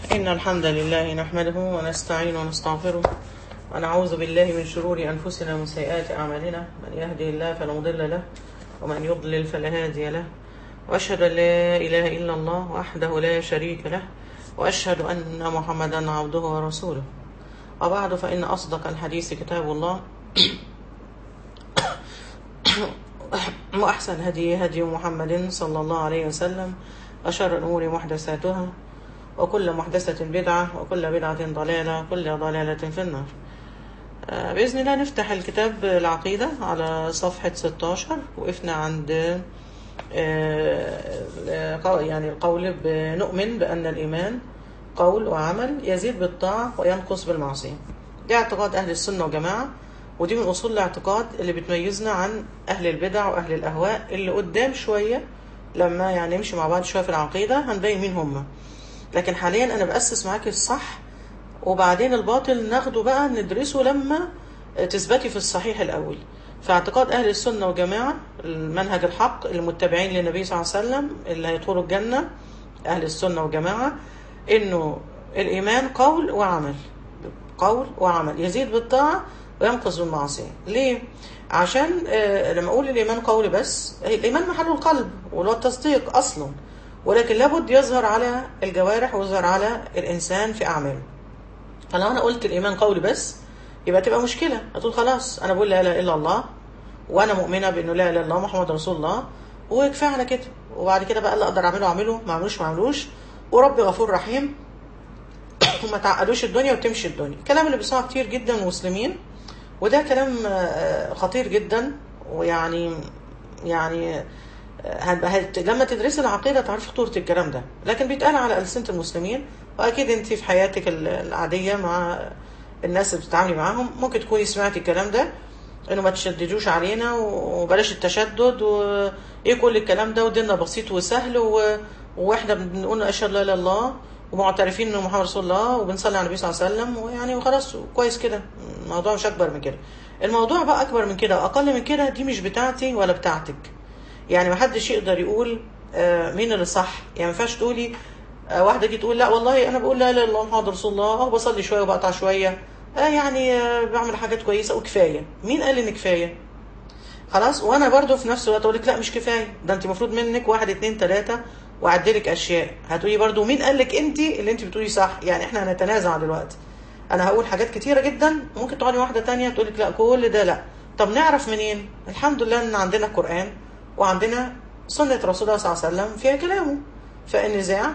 إن الحمد لله نحمده ونستعين ونستغفره ونعوذ بالله من شرور أنفسنا ومن سيئات أعمالنا. من يهدي الله فلا مضل له ومن يضلل فلا هادي له، وأشهد أن لا إله إلا الله وحده لا شريك له، وأشهد أن محمدا عبده ورسوله. وبعد، فإن أصدق الحديث كتاب الله وأحسن هدي محمد صلى الله عليه وسلم، وشر الأمور محدثاتها، وكل محدثة بدعة، وكل بدعة ضلالة، وكل ضلالة في النار. بإذن الله نفتح الكتاب العقيدة على صفحة 16. وقفنا عند يعني القول بنؤمن بأن الإيمان قول وعمل يزيد بالطاعة وينقص بالمعصية. ده اعتقاد أهل السنة والجماعة، ودي من أصول الاعتقاد اللي بتميزنا عن أهل البدع وأهل الأهواء اللي قدام شوية. لما يعني نمشي مع بعض شوية في العقيدة هنبين مين هم. لكن حاليا أنا بأسس معاك الصح، وبعدين الباطل ناخده بقى ندرسه لما تثبتي في الصحيح الأول. فاعتقاد أهل السنة والجماعة المنهج الحق المتبعين للنبي صلى الله عليه وسلم اللي هيدخلوا الجنة، أهل السنة والجماعة، إنه الإيمان قول وعمل، قول وعمل يزيد بالطاعة وينقص بالمعصية. ليه؟ عشان لما أقول الإيمان قول بس، الإيمان محله القلب ولو التصديق أصلا، ولكن لابد يظهر على الجوارح ويظهر على الإنسان في أعماله. فلو أنا قلت الإيمان قولي بس يبقى تبقى مشكلة. هتقول خلاص أنا بقول لا إله إلا الله وأنا مؤمنة بأنه لا إله إلا الله محمد رسول الله وكفاية على كده، وبعد كده بقى اللي أقدر أعمله ما أعملوش، وربي غفور رحيم وما تعقدوش الدنيا وتمشي الدنيا. الكلام اللي بيسمعه كتير جدا من المسلمين، وده كلام خطير جدا. ويعني لما تدرس العقيدة تعرف خطورة الكلام ده، لكن بيتقال على ألسنة المسلمين. وأكيد أنت في حياتك العادية مع الناس اللي بتتعاملي معاهم ممكن تكوني سمعتي الكلام ده، إنه ما تشددوش علينا وبلاش التشدد وإيه كل الكلام ده، وديننا بسيط وسهل وإحنا بنقول أشهد لا إله إلا الله ومعترفين إنه محمد رسول الله وبنصلي على النبي صلى الله عليه وسلم، ويعني وخلاص كويس كده. الموضوع مش أكبر من كده. الموضوع بقى أكبر من كده وأقل من كده. دي مش بتاعتي ولا بتاعتك. يعني ما حدش يقدر يقول مين اللي صح. يعني ما ينفعش تقولي واحده دي تقول لا والله انا بقول لا اله الا الله محمد رسول الله، بصلي شويه وبقطع شويه، بعمل حاجات كويسه وكفايه. مين قال ان كفايه؟ خلاص. وانا برضو في نفس الوقت اقول لك لا مش كفايه، ده انت المفروض منك 1 2 3 واعدلك اشياء. هتقولي برضو مين قال لك انت اللي انت بتقولي صح؟ يعني احنا هنتنازع دلوقتي. انا هقول حاجات كتيره جدا، ممكن تقعدي واحده تانية تقول لك لا كل ده لا. طب نعرف منين؟ الحمد لله ان عندنا قرآن وعندنا سنة رسول الله صلى الله عليه وسلم فيها كلامه. فالنزاع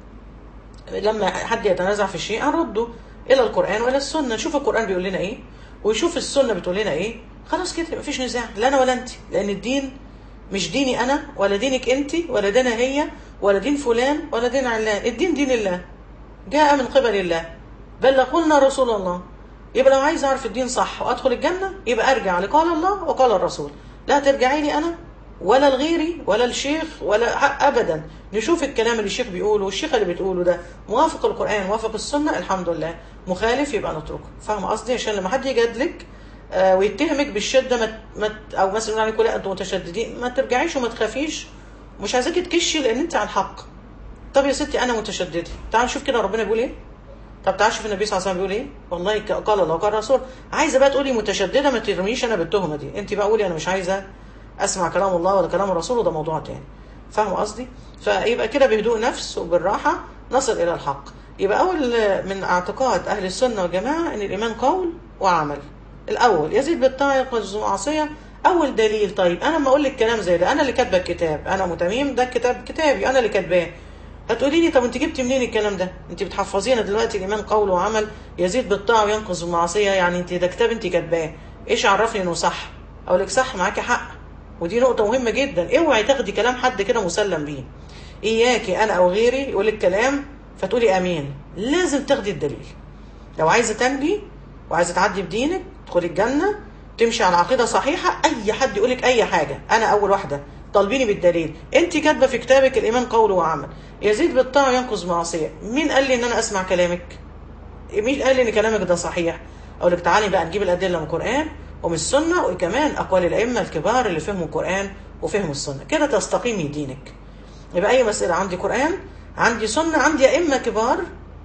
لما حد يتنازع في شيء هنرده إلى القرآن وإلى السنة، نشوف القرآن بيقول لنا إيه ويشوف السنة بتقول لنا إيه. خلاص كده مفيش نزاع، لا أنا ولا أنت، لأن الدين مش ديني أنا ولا دينك أنت ولا دينها هي ولا دين فلان ولا دين علان. الدين دين الله، جاء من قبل الله، بلغنا رسول الله. يبقى لو عايز أعرف الدين صح وأدخل الجنة يبقى أرجع لقال الله وقال الرسول، لا ترجعي لي أنا ولا الغيري ولا الشيخ ولا أبدا. نشوف الكلام اللي الشيخ بيقوله والشيخ اللي بتقوله ده موافق القرآن موافق السنة، الحمد لله. مخالف يبقى نتركه. فاهم قصدي؟ عشان لما حد يجادلك ويتهمك بالشدة أو مثلا يقول عليكم لا أنتم متشددين، ما ترجعيش وما تخافيش. مش عايزاكي تكشي لأن أنت على الحق. طب يا ستي أنا متشددة، تعال نشوف كده ربنا بيقول إيه. طب تعال شوف النبي صلى الله عليه وسلم بيقول إيه. والله قال الله وقال الرسول. عايزة بقى تقولي متشددة، ما ترميش أنا بالتهمة دي. أنت بقى قولي أنا مش عايزة اسمع كلام الله ولا كلام الرسول، وده موضوع تاني. فاهم قصدي؟ فيبقى كده بهدوء نفس وبالراحه نصل الى الحق. يبقى اول من اعتقاد اهل السنه والجماعه ان الايمان قول وعمل. الاول يزيد بالطاعه ينقص بالمعصيه. اول دليل. طيب انا لما اقول لك كلام زي ده، انا اللي كاتبه الكتاب، انا متميم، ده الكتاب كتابي انا اللي كاتباه. هتقولي لي طب انت جبتي منين الكلام ده؟ انت بتحفظينا دلوقتي الايمان قول وعمل يزيد بالطاعه وينقص بالمعصيه، يعني انت ده كتاب انت كاتباه، ايش عرفني انه صح؟ اقول لك صح، معاكي حق. ودي نقطة مهمة جدا. اوعي تاخدي كلام حد كده مسلم بيه. اياكي انا او غيري يقول لك كلام فتقولي امين. لازم تاخدي الدليل. لو عايزة تنجي وعايزة تعدي بدينك تدخلي الجنة تمشي على عقيدة صحيحة، اي حد يقول لك اي حاجة انا اول واحدة طالبيني بالدليل. انت كاتبة في كتابك الايمان قول وعمل يزيد بالطاعة وينقص بالمعصية. مين قال لي ان انا اسمع كلامك؟ مين قال لي ان كلامك ده صحيح؟ اقول لك تعالي بقى نجيب الادلة من القرآن ومن السنة، وكمان أقوال الأئمة الكبار اللي فهموا القرآن وفهموا السنة، كده تستقيمي دينك. يبقى أي مسألة عندي قرآن، عندي سنة، عندي أئمة كبار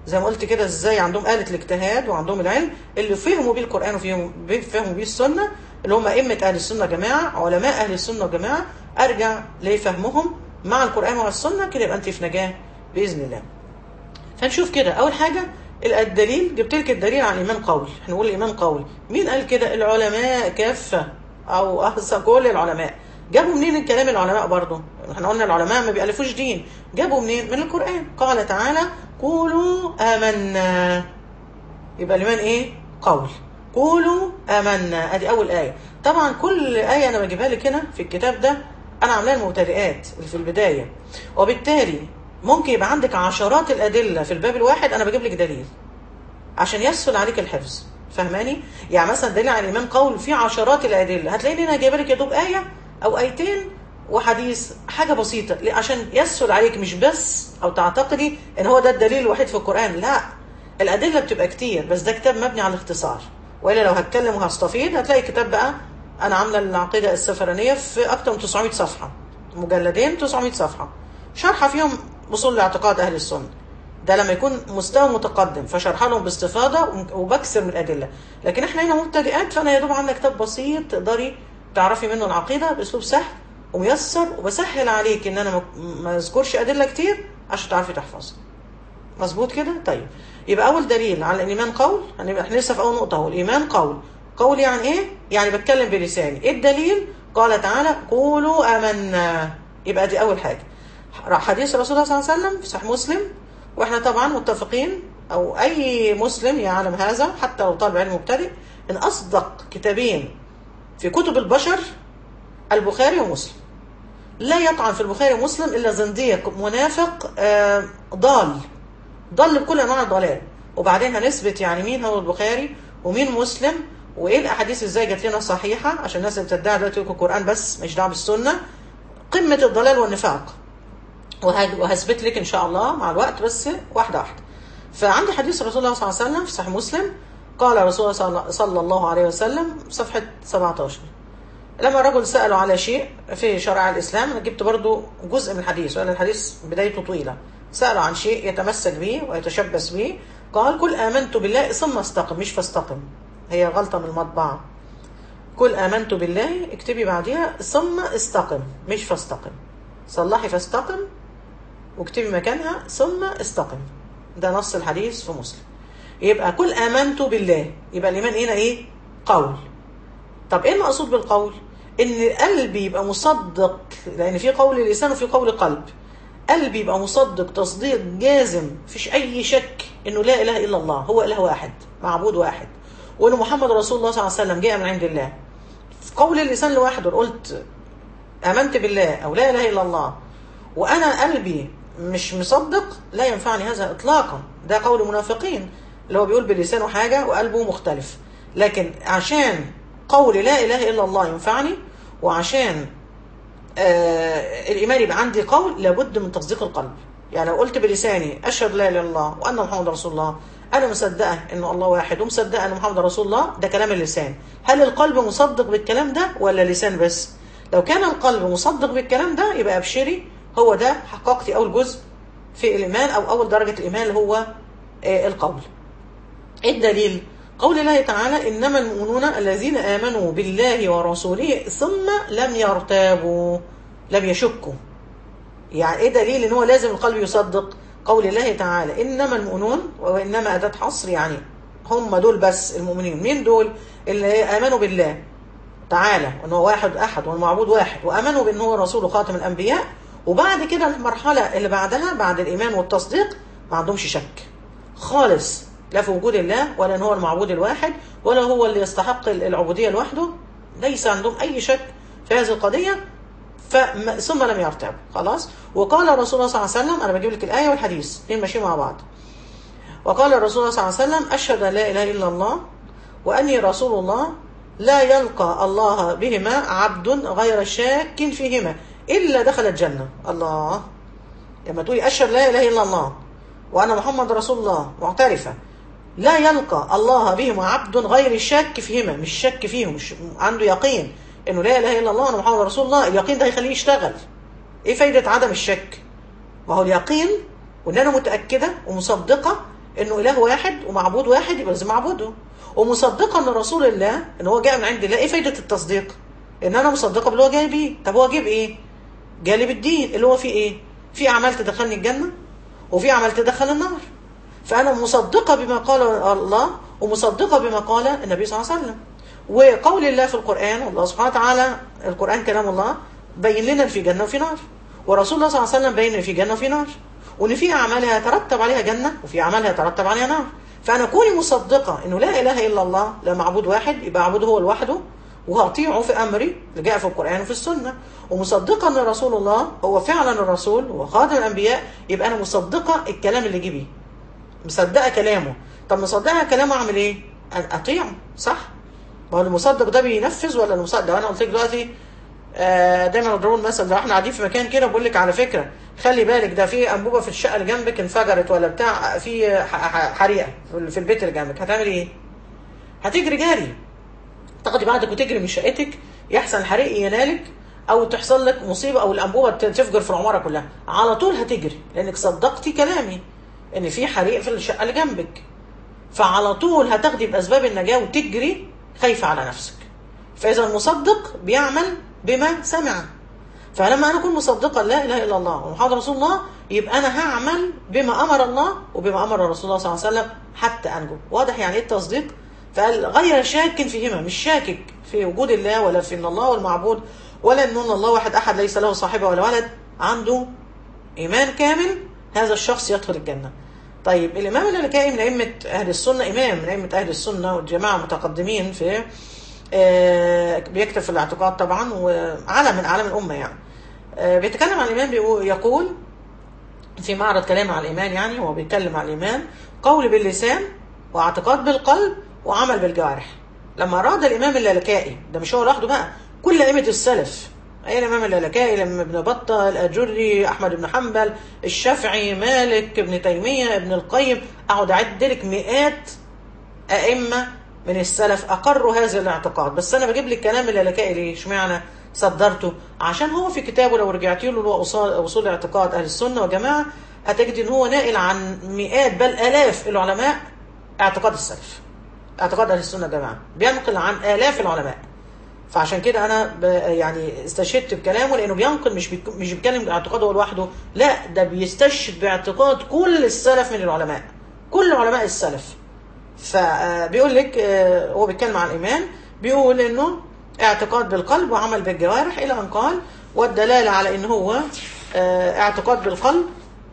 زي ما قلت كده، ازاي عندهم آلة الاجتهاد وعندهم العلم اللي فهموا بيه القرآن وفهموا بيه السنة، اللي هم أئمة أهل السنة جماعة، علماء أهل السنة جماعة. أرجع لفهمهم مع القرآن والسنة كده، يبقى أنت في نجاة بإذن الله. فنشوف كده أول حاجة الدليل. جبت لك الدليل عن الإيمان قول. احنا نقول الإيمان قول، مين قال كده؟ العلماء كافة، أو أقصى كل العلماء. جابوا منين الكلام العلماء برضه؟ احنا قلنا العلماء ما بيألفوش دين، جابوا منين؟ من القرآن. قال تعالى قولوا آمنا، يبقى الإيمان إيه؟ قول. قولوا آمنا، أدي أول آية. طبعا كل آية أنا بجيبها لك هنا في الكتاب ده أنا عاملاها المبتدئات اللي في البداية، وبالتالي ممكن يبقى عندك عشرات الأدلة في الباب الواحد، أنا بجيب لك دليل عشان يسهل عليك الحفظ. فهماني؟ يعني مثلا دليل على الإيمان قول في عشرات الأدلة، هتلاقيني أنا جايبه لك يا دوب آية أو آيتين وحديث، حاجة بسيطة عشان يسهل عليك، مش بس أو تعتقدي إن هو ده الدليل الوحيد في القرآن. لا، الأدلة بتبقى كتير، بس ده كتاب مبني على الاختصار. وإلا لو هتكلم وهستفيد هتلاقي كتاب بقى أنا عاملة العقيدة السفرانية في أكتر من 900 صفحة، مجلدين 900 صفحة شرح فيهم أصول اعتقاد أهل السنة. ده لما يكون مستوى متقدم فشرح لهم باستفاضة وبكسر من الأدلة. لكن احنا هنا مبتدئات، فأنا يا دوب عندنا كتاب بسيط تقدري تعرفي منه العقيدة بأسلوب سهل وميسر، وبسهل عليك إن أنا ما أذكرش أدلة كتير عشان تعرفي تحفظي. مظبوط كده؟ طيب، يبقى أول دليل على الإيمان قول. احنا لسه في أول نقطة أهو، الإيمان قول. قول يعني إيه؟ يعني بتكلم بلساني. إيه الدليل؟ قال تعالى قولوا آمنا، يبقى دي أول حاجة. حديث رسول الله صلى الله عليه وسلم في صحيح مسلم، واحنا طبعا متفقين او اي مسلم يعلم هذا حتى لو طالب علم مبتدئ، ان اصدق كتابين في كتب البشر البخاري ومسلم. لا يطعن في البخاري ومسلم الا زنديق منافق ضال بكل انواع الضلال. وبعدين هنثبت يعني مين هو البخاري ومين مسلم، وايه الاحاديث ازاي جات لنا صحيحه، عشان الناس اللي بتدعي دلوقتي القران بس مش دعوه بالسنه، قمه الضلال والنفاق. وهثبت لك ان شاء الله مع الوقت، بس واحده واحده. فعندي حديث رسول الله صلى الله عليه وسلم في صحيح مسلم، قال رسول الله صلى الله عليه وسلم صفحه 17، لما رجل سأله على شيء في شرع الإسلام، أنا جبت برضو جزء من الحديث وأن الحديث بدايته طويلة، سأله عن شيء يتمسك به ويتشبث به، قال قل آمنت بالله ثم استقم، مش فاستقم، هي غلطة من المطبعة. قل آمنت بالله اكتبي بعدها ثم استقم، مش فاستقم. صلحي فاستقم واكتبي مكانها ثم استقم، ده نص الحديث في مسلم. يبقى قل آمنت بالله، يبقى الإيمان هنا إيه؟ قول. طب إيه المقصود بالقول؟ إن قلبي يبقى مصدق، لأن في قول اللسان وفي قول القلب. قلبي يبقى مصدق تصديق جازم، مفيش أي شك إنه لا إله إلا الله، هو إله واحد معبود واحد، وإنه محمد رسول الله صلى الله عليه وسلم جاء من عند الله. في قول اللسان لوحده قلت آمنت بالله أو لا إله إلا الله وأنا قلبي مش مصدق، لا ينفعني هذا إطلاقا. ده قول المنافقين اللي هو بيقول بلسانه حاجة وقلبه مختلف. لكن عشان قول لا إله إلا الله ينفعني، وعشان الإيمان يبقى عندي قول، لابد من تصديق القلب. يعني لو قلت بلساني أشهد لا إله إلا الله وأن محمد رسول الله، أنا مصدقة إن الله واحد ومصدقة أن محمد رسول الله، ده كلام اللسان. هل القلب مصدق بالكلام ده ولا اللسان بس؟ لو كان القلب مصدق بالكلام ده يبقى أبشري، هو ده حققتي أول جزء في الإيمان أو أول درجة الإيمان اللي هو القول. إيه الدليل؟ قول الله تعالى إنما المؤمنون الذين آمنوا بالله ورسوله ثم لم يرتابوا، لم يشكوا. يعني إيه دليل إن هو لازم القلب يصدق؟ قول الله تعالى إنما المؤمنون، وإنما أداة حصر، يعني هم دول بس المؤمنين. مين دول؟ اللي آمنوا بالله تعالى وأنه واحد أحد والمعبود واحد، وآمنوا بأنه هو رسول خاتم الأنبياء. وبعد كده المرحلة اللي بعدها بعد الإيمان والتصديق ما عندهمش شك خالص، لا في وجود الله ولا ان هو المعبود الواحد ولا هو اللي يستحق العبودية لوحده، ليس عندهم اي شك في هذه القضية. ثم لم يرتاب خلاص. وقال الرسول صلى الله عليه وسلم، انا بجيب لك الآية والحديث اثنين ماشيين مع بعض. وقال الرسول صلى الله عليه وسلم اشهد ان لا اله الا الله واني رسول الله لا يلقى الله بهما عبد غير شاك فيهما الا دخل الجنة. الله، لما تقولي اشهد لا اله الا الله وانا محمد رسول الله معترفة، لا يلقى الله بهما عبد غير الشك فيهما، مش شك فيهم، مش عنده يقين انه لا اله الا الله وانا محمد رسول الله، اليقين ده هيخليه يشتغل. ايه فايدة عدم الشك؟ ما هو اليقين وان انا متأكدة ومصدقة انه اله واحد ومعبود واحد، يبقى لازم اعبده. ومصدقه ان رسول الله ان هو جاء من عند الله. ايه فايده التصديق؟ ان انا مصدقه باللي هو جاي بيه. طب هو جايب ايه؟ جالي بالدين اللي هو فيه ايه؟ في اعمال تدخلني الجنه وفي اعمال تدخل النار. فانا مصدقه بما قال الله ومصدقه بما قال النبي صلى الله عليه وسلم. وقول الله في القران، والله سبحانه وتعالى القران كلام الله بين لنا في جنه وفي نار، ورسول الله صلى الله عليه وسلم بين ان في جنه وفي نار، وان في اعمال يترتب عليها جنه وفي اعمال يترتب عليها نار. فانا كوني مصدقه انه لا اله الا الله، لا معبود واحد، يبقى اعبده هو لوحده وهطيعه في امري اللي جاء في القران وفي السنه. ومصدقه ان رسول الله هو فعلا الرسول وخاتم الانبياء، يبقى انا مصدقه الكلام اللي جه بيه، مصدقه كلامه. طب مصدقه كلامه اعمل ايه؟ اطيعه، صح؟ ما هو المصدق ده بينفذ ولا المصدق؟ انا قلت لك دلوقتي دايما بضرب المثل، لو احنا قاعدين في مكان كده بقول لك على فكره خلي بالك ده في انبوبه في الشقه اللي جنبك انفجرت، ولا بتاع في حريقه في البيت اللي جنبك، هتعمل ايه؟ هتجري جري، تاخدي بعدك وتجري من شقتك يحصل الحريق ينالك، او تحصل لك مصيبه او الانبوبه تفجر في العماره كلها، على طول هتجري لانك صدقتي كلامي ان في حريق في الشقه اللي جنبك، فعلى طول هتاخدي باسباب النجاه وتجري خايفه على نفسك. فاذا المصدق بيعمل بما سمع. فلما انا اكون مصدقه لا اله الا الله ومحمد رسول الله، يبقى انا هعمل بما امر الله وبما امر رسول الله صلى الله عليه وسلم حتى انجو. واضح يعني ايه التصديق؟ فقال غير شاك فيهما، مش شاكك في وجود الله ولا في ان الله هو المعبود ولا ان الله واحد احد ليس له صاحبه ولا ولد، عنده ايمان كامل، هذا الشخص يدخل الجنه. طيب الامام اللالكائي من ائمه اهل السنه، امام من ائمه اهل السنه والجماعه متقدمين في بيكتب في الاعتقاد طبعا، وعلم من اعلام الامه يعني. بيتكلم عن الايمان، يقول في معرض كلام على الايمان، يعني هو بيتكلم عن الايمان قول باللسان واعتقاد بالقلب وعمل بالجوارح. لما اراد الامام اللالكائي، ده مش هو لوحده بقى، كل ائمه السلف، اي الامام اللالكائي، لما ابن بطه، الاجري، احمد بن حنبل، الشافعي، مالك، ابن تيميه، ابن القيم، اقعد اعد لك مئات ائمه من السلف اقروا هذا الاعتقاد. بس انا بجيب لك كلام اللالكائي ليه؟ اشمعنى صدرته؟ عشان هو في كتابه لو رجعتي له اللي هو اصول اعتقاد اهل السنه والجماعه، هتجد ان هو ناقل عن مئات بل الاف العلماء اعتقاد السلف، اعتقاد اهل السنه والجماعه بينقل عن الاف العلماء. فعشان كده انا يعني استشهدت بكلامه، لانه بينقل، مش بيتكلم اعتقاده هو لوحده، لا ده بيستشهد باعتقاد كل السلف من العلماء، كل علماء السلف. فبيقول لك هو بيتكلم عن الايمان، بيقول انه اعتقاد بالقلب وعمل بالجوارح، الى ان قال والدلاله على ان هو اعتقاد بالقلب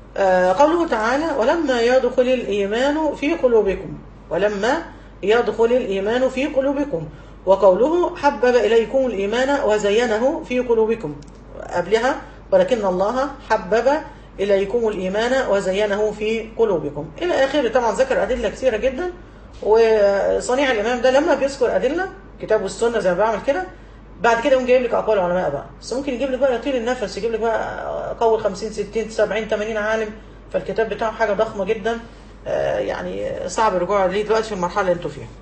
قوله تعالى ولما يدخل الايمان في قلوبكم، ولما يدخل الايمان في قلوبكم، وقوله حبب اليكم الايمان وزينه في قلوبكم، قبلها ولكن الله حبب اليكم الايمان وزينه في قلوبكم الى اخره. طبعا ذكر ادله كثيره جدا، وصنيع الامام ده لما بيذكر ادله كتاب والسنه زي ما بعمل كده، بعد كده يقوم جايب لك اقوال العلماء بقى، بس ممكن يجيب لك بقى يطيل النفس، يجيب لك بقى قول 50 60 70 80 عالم، فالكتاب بتاعه حاجه ضخمه جدا، يعني صعب الرجوع ليه دلوقتي في المرحله اللي انتوا فيها.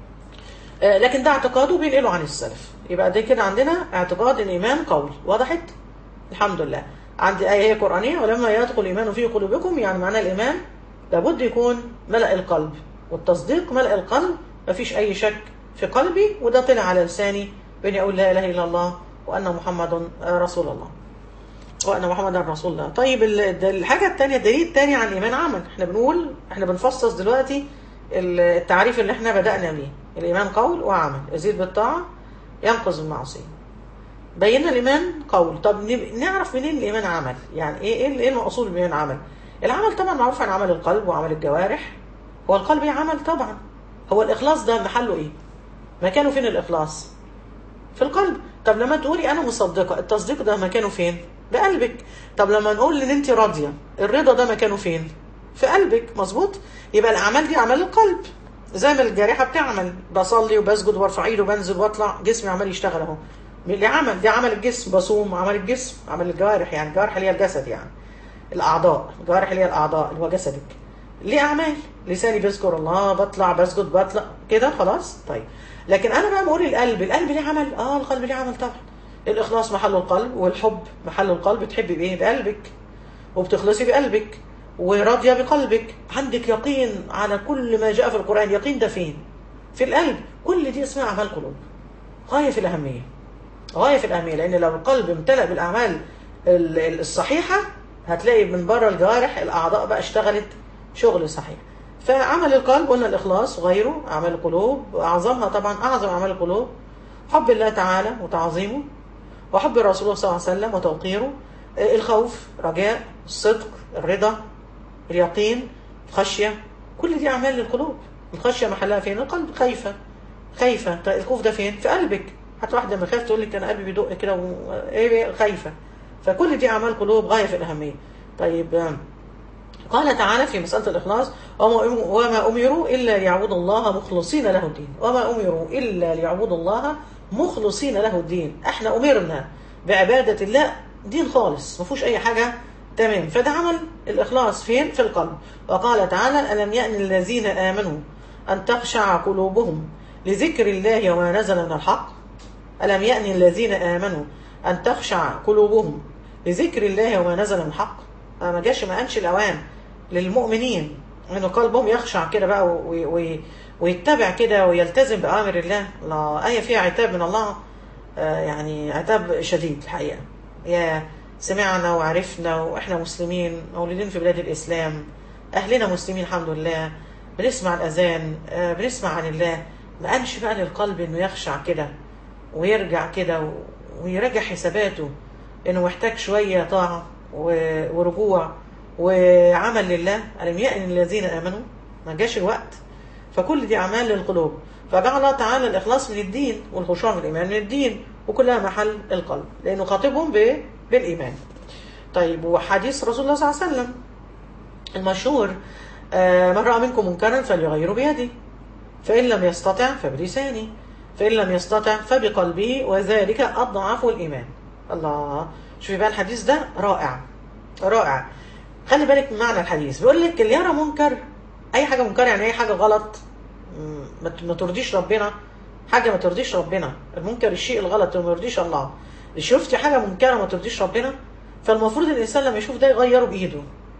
لكن ده اعتقاده بينقله عن السلف. يبقى ده كده عندنا اعتقاد الايمان قول، وضحت؟ الحمد لله. عندي ايه هي قرانيه ولما يدخل الايمان في قلوبكم، يعني معناه الايمان لابد يكون ملأ القلب، والتصديق ملأ القلب، مفيش اي شك في قلبي، وده طلع على لساني باني اقول لا اله الا الله وان محمد رسول الله، وان محمدا رسول الله. طيب الحاجه الثانيه، الدليل الثاني عن الايمان عمل. احنا بنفصص دلوقتي التعريف اللي احنا بدأنا بيه، الايمان قول وعمل، يزيد بالطاعه ينقص بالمعصيه. بينا الايمان قول، طب نعرف منين الايمان عمل؟ يعني ايه المقصود بالايمان عمل؟ العمل طبعا معروف عن عمل القلب وعمل الجوارح. هو القلب ايه عمل طبعا؟ هو الاخلاص ده محله ايه؟ مكانه فين الاخلاص؟ في القلب. طب لما تقولي انا مصدقه، التصديق ده مكانه فين؟ بقلبك. طب لما نقول ان انت راضيه، الرضا ده مكانه فين؟ في قلبك، مظبوط؟ يبقى الاعمال دي اعمال القلب، زي ما الجارحه بتعمل، بصلي وبسجد وارفع ايدي وبنزل واطلع، جسمي عمال يشتغل اهو. دي عمل الجسم، بصوم عمل الجسم، عمل الجوارح، يعني الجوارح اللي هي الجسد، يعني الاعضاء، الجوارح اللي هي الاعضاء اللي هو جسدك، ليه اعمال، لساني بيذكر الله، بطلع بسجد بطلع كده خلاص. طيب لكن انا بقى بقول القلب ليه عمل؟ القلب ليه عمل طبعا. الاخلاص محله القلب، والحب محله القلب، بتحبي بايه؟ بقلبك، وبتخلصي بقلبك، وراضية بقلبك، عندك يقين على كل ما جاء في القرآن. يقين ده فين؟ في القلب. كل دي اسمها أعمال قلوب، غاية في الأهمية، غاية في الأهمية. لأن لو القلب امتلأ بالأعمال الصحيحة، هتلاقي من بره الجوارح الأعضاء بقى اشتغلت شغل صحيح. فعمل القلب قلنا الإخلاص، وغيره أعمال القلوب. أعظمها طبعا، أعظم أعمال القلوب حب الله تعالى وتعظيمه، وحب الرسول صلى الله عليه وسلم وتوقيره، الخوف، رجاء، الصدق، الرضا، اليقين، الخشية. كل دي أعمال للقلوب. الخشية محلها فين؟ القلب. خايفة، خايفة. الخوف ده فين؟ في قلبك. حتى واحدة لما خايف تقول لك أنا قلبي بيدق كده إيه، خايفة. فكل دي أعمال قلوب غاية في الأهمية. طيب، قال تعالى في مسألة الإخلاص: وما أمروا إلا ليعبدوا الله مخلصين له الدين. وما أمروا إلا ليعبدوا الله مخلصين له الدين. احنا أمرنا بعبادة الله دين خالص، ما فيهوش أي حاجة، تمام. فده عمل الإخلاص فين؟ في القلب. وقال تعالى: ألم يأن الذين آمنوا أن تخشع قلوبهم لذكر الله وما نزل من الحق. ألم يأن الذين آمنوا أن تخشع قلوبهم لذكر الله وما نزل من الحق. ما جاش، ما أنش الأوان للمؤمنين إنه قلبهم يخشع كده بقى ويتبع كده ويلتزم بأوامر الله. الله، آية فيها عتاب من الله، يعني عتاب شديد الحقيقة. يا سمعنا وعرفنا وإحنا مسلمين مولودين في بلاد الإسلام، أهلنا مسلمين الحمد لله، بنسمع الأذان، بنسمع عن الله. ما أنش بقى للقلب إنه يخشع كده ويرجع كده ويراجع حساباته، إنه محتاج شوية طاعة ورجوع وعمل لله. ألم يأن الذين آمنوا، ما جاش الوقت. فكل دي أعمال للقلوب. فجعل الله تعالى الإخلاص من الدين والخشوع في الإيمان من الدين، وكلها محل القلب، لأنه خاطبهم بالإيمان. طيب، وحديث رسول الله صلى الله عليه وسلم المشهور: من رأى منكم منكرا فليغيره بيده، فإن لم يستطع فبلسانه، فإن لم يستطع فبقلبه، وذلك أضعف الإيمان. الله، شوفي بقى الحديث ده رائع رائع. خلي بالك من معنى الحديث. بيقول لك اللي يرى منكر، أي حاجة منكر يعني أي حاجة غلط ما ترضيش ربنا، حاجة ما ترضيش ربنا. المنكر الشيء الغلط اللي ما يرضيش الله. شفتي حاجة منكرة ما ترضيش ربنا، فالمفروض الإنسان لما يشوف ده يغيره بإيده.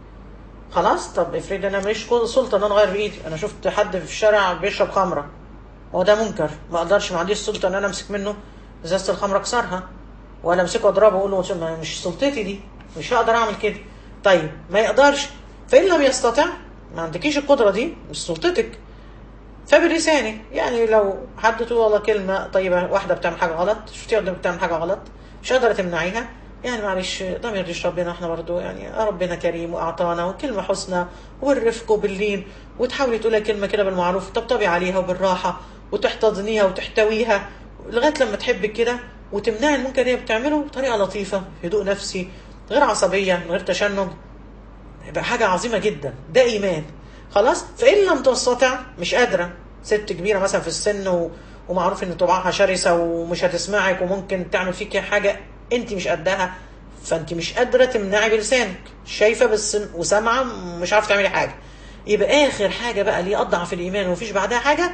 خلاص، طب افرض أنا ماليش سلطة إن أنا أغير بإيدي. أنا شفت حد في الشارع بيشرب خمرة، هو ده منكر، ما أقدرش، ما عنديش سلطة إن أنا أمسك منه إزازة الخمرة أكسرها، ولا أمسكه أضربه وأقول له مش سلطتي دي، مش هقدر أعمل كده. طيب، ما يقدرش، فإن لم يستطع، ما عندكيش القدرة دي، مش سلطتك، فبلسانه. يعني لو حد تقول والله كلمة طيبة، واحدة بتعمل حاجة غلط، شفتيها قدامك بتعمل حاجة غلط، مش قادرة تمنعيها، يعني معلش، ده ما يرضيش ربنا، احنا برضو يعني ربنا كريم وأعطانا، وكلمة حسنى والرفق وباللين، وتحاولي تقولها كلمة كده بالمعروف، طبطبي عليها وبالراحة وتحتضنيها وتحتويها لغاية لما تحبك كده، وتمنعي المنكر اللي هي بتعمله بطريقة لطيفة، هدوء نفسي، غير عصبية، غير تشنج. يبقى حاجة عظيمة جدا، ده إيمان. خلاص، فإن لم تستطع، مش قادرة، ست كبيرة مثلا في السن ومعروف ان طباعها شرسة ومش هتسمعك وممكن تعمل فيك حاجة انت مش قدها، فانت مش قادرة تمنعي بلسانك، شايفة بس وسامعة مش عارفة تعملي حاجة. يبقى آخر حاجة بقى اللي أضعف الإيمان ومفيش بعدها حاجة،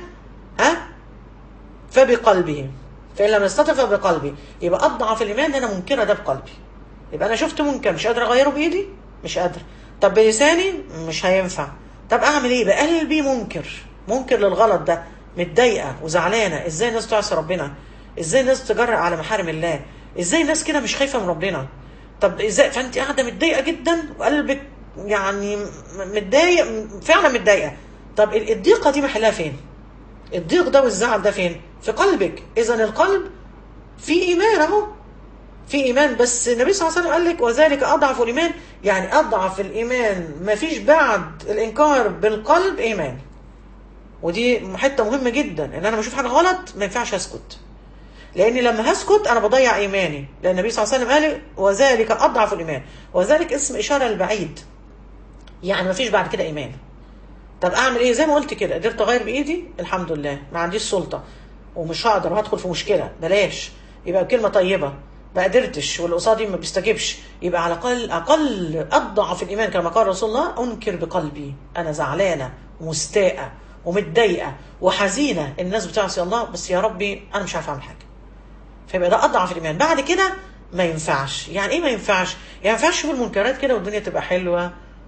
فبقلبه، فإن لم يستطع فبقلبه. يبقى أضعف الإيمان أنا منكرة ده بقلبي. يبقى أنا شفت منكر مش قادرة أغيره بإيدي، مش قادرة. طب بلساني مش هينفع. طب أعمل إيه؟ بقلبي منكر للغلط ده، متضايقة وزعلانة. إزاي الناس تعصي ربنا؟ إزاي الناس تجرأ على محارم الله؟ إزاي الناس كده مش خايفة من ربنا؟ طب إزاي؟ فأنت قاعدة متضايقة جدا وقلبك يعني متضايق، فعلا متضايقة. طب الضيقة دي محلها فين؟ الضيق ده والزعل ده فين؟ في قلبك. إذن القلب في إيمان أهو، في إيمان. بس النبي صلى الله عليه وسلم قال لك وذلك أضعف الإيمان، يعني أضعف الإيمان ما فيش بعد الإنكار بالقلب إيمان. ودي حته مهمه جدا، ان انا بشوف حاجه غلط ما ينفعش اسكت، لاني لما هسكت انا بضيع ايماني. لان النبي صلى الله عليه وسلم قال وذلك اضعف الايمان، وذلك اسم اشاره للبعيد، يعني ما فيش بعد كده ايمان. طب اعمل ايه؟ زي ما قلت كده، قدرت اغير بايدي الحمد لله، ما عنديش سلطه ومش هقدر وهدخل في مشكله، بلاش. يبقى كلمه طيبه. ما قدرتش واللي قصادي ما بيستجبش، يبقى على اقل اضعف الايمان كما قال رسول الله: انكر بقلبي، انا زعلانه ومستاءه ومتضايقه وحزينه، الناس بتعصي الله، بس يا ربي انا مش عارفه اعمل حاجه. فيبقى ده اضعف الايمان. بعد كده ما ينفعش. يعني ايه ما ينفعش؟ يعني ما ينفعش تشوف المنكرات كده والدنيا تبقى حلوه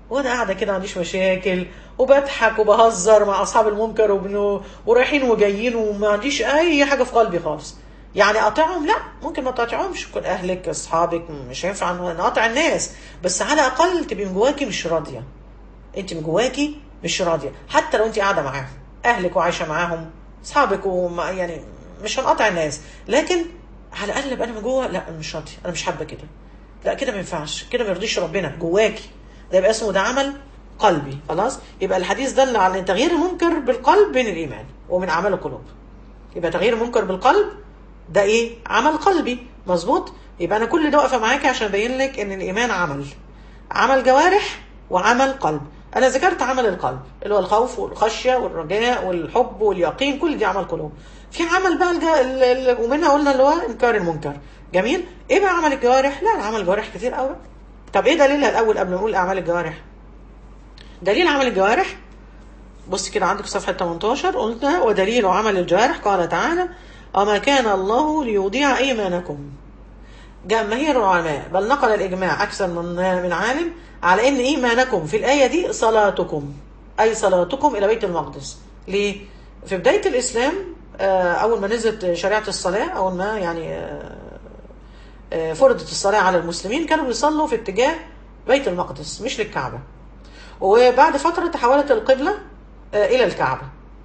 وانا قاعده كده ما عنديش مشاكل، وبضحك وبهزر مع اصحاب المنكر ورايحين وجايين، وما عنديش اي حاجه في قلبي خالص. يعني اقاطعهم؟ لا، ممكن ما تقاطعهمش، يكون اهلك اصحابك، مش هينفع نقاطع الناس، بس على الاقل تبقي من جواكي مش راضيه. انت من جواكي مش راضيه، حتى لو انت قاعده معاهم، اهلك وعايشه معاهم، اصحابك، يعني مش هنقاطع الناس، لكن على الاقل ابقى انا من جوه لا مش راضيه، انا مش حابه كده، لا كده ما ينفعش، كده ما يرضيش ربنا جواكي. ده يبقى اسمه ده عمل قلبي. خلاص، يبقى الحديث دل على تغيير المنكر بالقلب من الايمان ومن اعمال القلوب. يبقى تغيير المنكر بالقلب ده ايه؟ عمل قلبي. مظبوط. يبقى انا كل ده واقفه معاكي عشان ابين لك ان الايمان عمل جوارح وعمل قلب. انا ذكرت عمل القلب اللي هو الخوف والخشيه والرجاء والحب واليقين، كل دي عمل قلوب. في عمل بقى ومنها قلنا اللي هو انكار المنكر. جميل. ايه بقى عمل الجوارح؟ لا، عمل الجوارح كتير قوي. طب ايه دليلها الاول قبل ما نقول اعمال الجوارح؟ دليل عمل الجوارح، بص كده عندك صفحه 18، قلنا ودليل عمل الجوارح قال تعالى: وما كان الله ليضيع ايمانكم. جماهير العلماء بل نقل الاجماع اكثر من عالم على ان ايمانكم في الايه دي صلاتكم، اي صلاتكم الى بيت المقدس. ليه؟ في بدايه الاسلام اول ما نزلت شريعه الصلاه، اول ما يعني فرضت الصلاه على المسلمين، كانوا بيصلوا في اتجاه بيت المقدس مش للكعبه. وبعد فتره تحولت القبله الى الكعبه.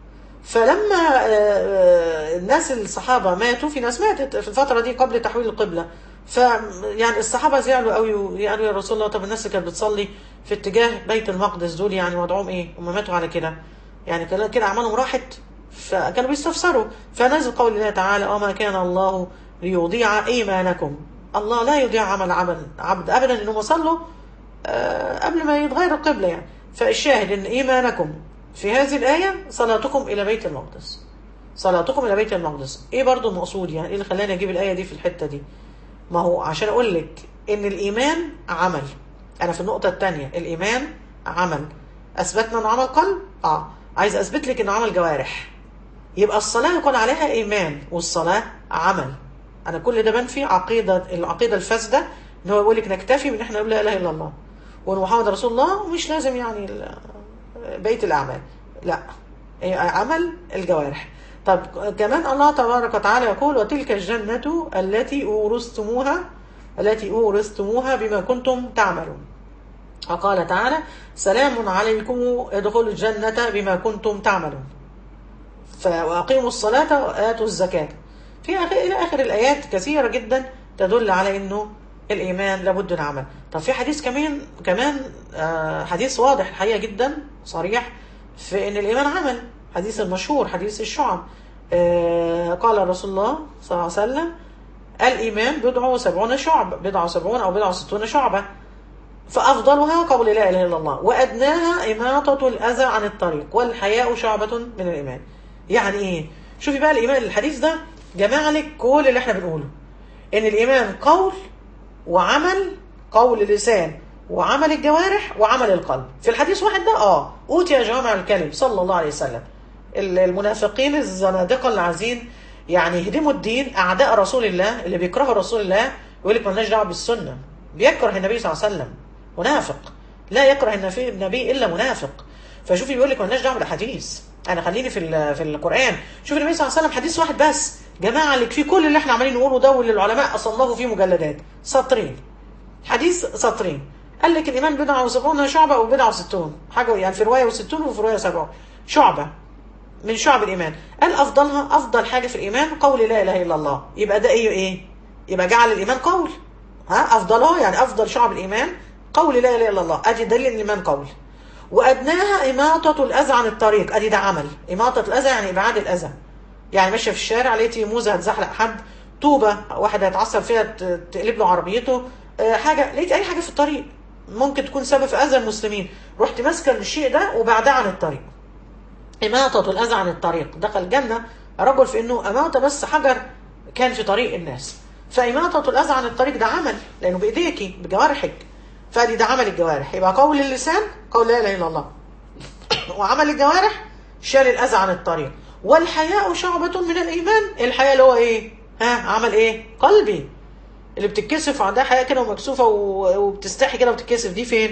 فلما الناس الصحابه ماتوا، في ناس ماتت في الفتره دي قبل تحويل القبله، يعني الصحابه زعلوا قوي، وقالوا يا رسول الله طب الناس اللي كانت بتصلي في اتجاه بيت المقدس دول يعني وضعهم ايه؟ هم ماتوا على كده، يعني كده اعمالهم راحت. فكانوا بيستفسروا، فنزل قول الله تعالى: وما كان الله ليضيع ايمانكم. الله لا يضيع عمل عبد ابدا، انهم صلوا قبل ما يتغير القبله يعني. فالشاهد ان ايمانكم في هذه الايه صلاتكم الى بيت المقدس. صلاتكم الى بيت المقدس. ايه برضو المقصود؟ يعني ايه اللي خلاني اجيب الايه دي في الحته دي؟ ما هو عشان اقول لك ان الايمان عمل. انا في النقطه الثانيه، الايمان عمل. اثبتنا انه عمل قلب، عايز اثبت لك انه عمل جوارح. يبقى الصلاه يكون عليها ايمان والصلاه عمل. انا كل ده بنفي العقيده الفاسده، ان هو يقول لك نكتفي بان احنا نقول لا اله الا الله وان محمد رسول الله ومش لازم يعني بقيه الاعمال. لا، عمل الجوارح. طب كمان الله تبارك وتعالى يقول: وتلك الجنة التي أورثتموها بما كنتم تعملون. وقال تعالى: سلام عليكم ادخلوا الجنة بما كنتم تعملون. وأقيموا الصلاة وآتوا الزكاة. إلى آخر الآيات كثيرة جدا تدل على أنه الإيمان لابد من عمل. طب في حديث كمان حديث واضح الحقيقة جدا صريح في أن الإيمان عمل. حديث المشهور، حديث الشعب. قال رسول الله صلى الله عليه وسلم: الإيمان بضع وسبعون شعبة، بضع وسبعون أو بضع وستون شعبة، فأفضلها قول لا إله إلا الله، وأدناها إماطة الأذى عن الطريق، والحياء شعبة من الإيمان. يعني إيه؟ شوفي بقى الإيمان، الحديث ده جمع لك كل اللي احنا بنقوله، إن الإيمان قول وعمل، قول اللسان وعمل الجوارح وعمل القلب. في الحديث واحد ده أوتي جوامع الكلم صلى الله عليه وسلم. المنافقين الزنادقة اللي عايزين يعني يهدموا الدين، أعداء رسول الله اللي بيكرهوا رسول الله، يقول لك مالناش دعوة بالسنة، بيكره النبي صلى الله عليه وسلم، منافق لا يكره النبي إلا منافق. فشوفي بيقول لك مالناش دعوة بالحديث، أنا خليني في القرآن. شوفي النبي صلى الله عليه وسلم حديث واحد بس جماعة لك فيه كل اللي احنا عمالين نقوله ده، واللي العلماء أصنفوا فيه مجلدات، سطرين، حديث سطرين. قال لك الإيمان بضع وسبعون شعبة أو بضع وستون حاجة، يعني في رواية وستون وفي رواية 70 شعبة من شعب الإيمان. قال أفضل حاجة في الإيمان قول لا إله إلا الله. يبقى ده إيه؟ يبقى جعل الإيمان قول، أفضلها يعني أفضل شعب الإيمان قول لا إله إلا الله. أدي دليل الإيمان قول. وأدناها إماطة الأذى عن الطريق، أدي ده عمل. إماطة الأذى يعني إبعاد الأذى، يعني ماشية في الشارع لقيتي موزة هتزحلق حد، طوبة واحد هيتعصب فيها تقلب له عربيته، حاجة لقيت أي حاجة في الطريق ممكن تكون سبب في أذى المسلمين، رحت ماسكة الشيء ده وبعدها عن الطريق. إماطة الأذى عن الطريق. دخل الجنة رجل في إنه أماطة بس حجر كان في طريق الناس. فإماطة الأذى عن الطريق ده عمل، لأنه بإيديكي بجوارحك، فدي ده عمل الجوارح. يبقى قول اللسان قول لا إله إلا الله، وعمل الجوارح شال الأذى عن الطريق. والحياء شعبة من الإيمان. الحياء اللي هو إيه؟ عمل إيه؟ قلبي. اللي بتتكسف عندها حياء كده ومكسوفة وبتستحي كده وبتتكسف، دي فين؟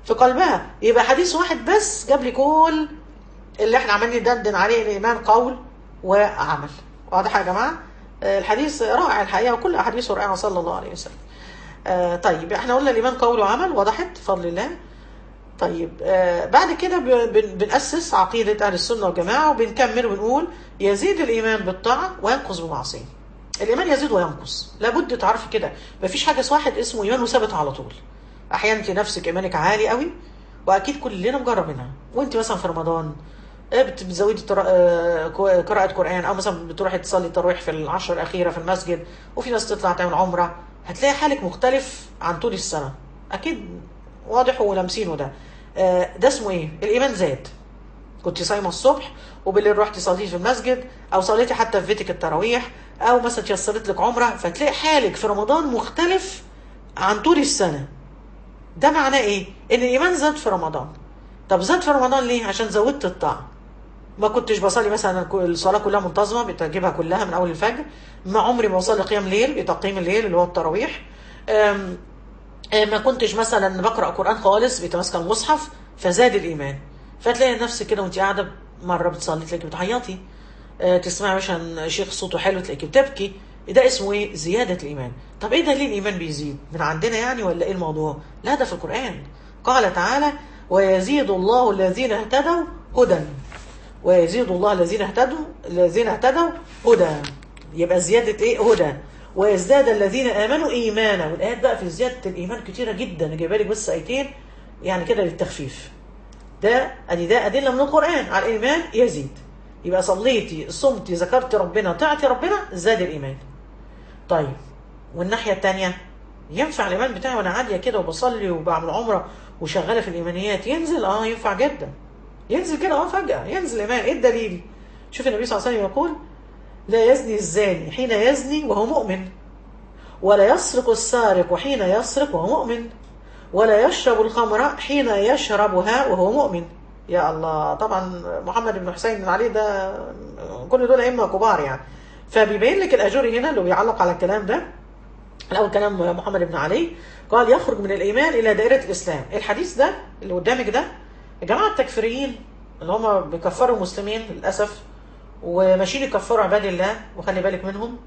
في قلبها. يبقى حديث واحد بس جاب لي كل اللي احنا عمالين ندندن عليه، الايمان قول وعمل. واضح يا جماعه؟ الحديث رائع الحقيقه، وكل احاديثه رائعه صلى الله عليه وسلم. طيب احنا قلنا الايمان قول وعمل، وضحت بفضل الله. طيب بعد كده بنأسس عقيده اهل السنه والجماعه، وبنكمل ونقول يزيد الايمان بالطاعه وينقص بالمعصيه. الايمان يزيد وينقص، لابد تعرفي كده. مفيش حاجه واحد اسمه ايمان وثابت على طول. احيانا انت نفسك ايمانك عالي قوي، واكيد كلنا مجربينها، وانت مثلا في رمضان بتزودي قراءة قرآن، او مثلا بتروحي تصلي التراويح في العشر الأخيرة في المسجد، وفي ناس تطلع تعمل عمرة، هتلاقي حالك مختلف عن طول السنة. أكيد واضح ولامسينه ده. ده اسمه ايه؟ الإيمان زاد. كنت صايمة الصبح وبالليل رحتي صليتي في المسجد، أو صليتي حتى في بيتك التراويح، أو مثلا تيسرت لك عمرة، فتلاقي حالك في رمضان مختلف عن طول السنة. ده معناه ايه؟ إن الإيمان زاد في رمضان. طب زاد في رمضان ليه؟ عشان زودت الطاعة. ما كنتش بصلي مثلا الصلاة كلها منتظمة بتجيبها كلها من أول الفجر، ما عمري ما بصلي قيام ليل بتقييم الليل اللي هو التراويح، ما كنتش مثلا بقرأ قرآن خالص بتمسك المصحف، فزاد الإيمان. فتلاقي نفسك كده وانت قاعدة مرة بتصلي تلاقي بتعيطي، تسمعي مثلا شيخ صوته حلو تلاقيكي بتبكي. ده اسمه ايه؟ زيادة الإيمان. طب ايه دليل الإيمان بيزيد؟ من عندنا يعني ولا ايه الموضوع؟ لا، ده في القرآن. قال تعالى: ويزيد الله الذين اهتدوا هدى. ويزيد الله الذين اهتدوا هدى. يبقى زيادة ايه؟ هدى. ويزداد الذين آمنوا إيمانا. والآيات بقى في زيادة الإيمان كتيرة جدا، جايبه لك بس آيتين يعني كده للتخفيف. ده أدلة من القرآن على الإيمان يزيد. يبقى صليتي، صمتي، ذكرتي ربنا، طاعتي ربنا، زاد الإيمان. طيب والناحية التانية، ينفع الإيمان بتاعي وأنا عادية كده وبصلي وبعمل عمرة وشغالة في الإيمانيات ينزل؟ ينفع جدا. ينزل كده فجأة ينزل الإيمان. إيه الدليل؟ شوف النبي صلى الله عليه وسلم يقول: لا يزني الزاني حين يزني وهو مؤمن، ولا يسرق السارق حين يسرق وهو مؤمن، ولا يشرب الخمر حين يشربها وهو مؤمن. يا الله! طبعا محمد بن حسين بن علي ده كل دول أئمة كبار يعني. فبيبين لك الأجوري هنا اللي بيعلق على الكلام ده. الأول كلام محمد بن علي، قال: يخرج من الإيمان إلى دائرة الإسلام. الحديث ده اللي قدامك ده، الجماعة التكفيريين اللي هم بيكفروا المسلمين للأسف، وماشيين يكفروا عباد الله، وخلي بالك منهم.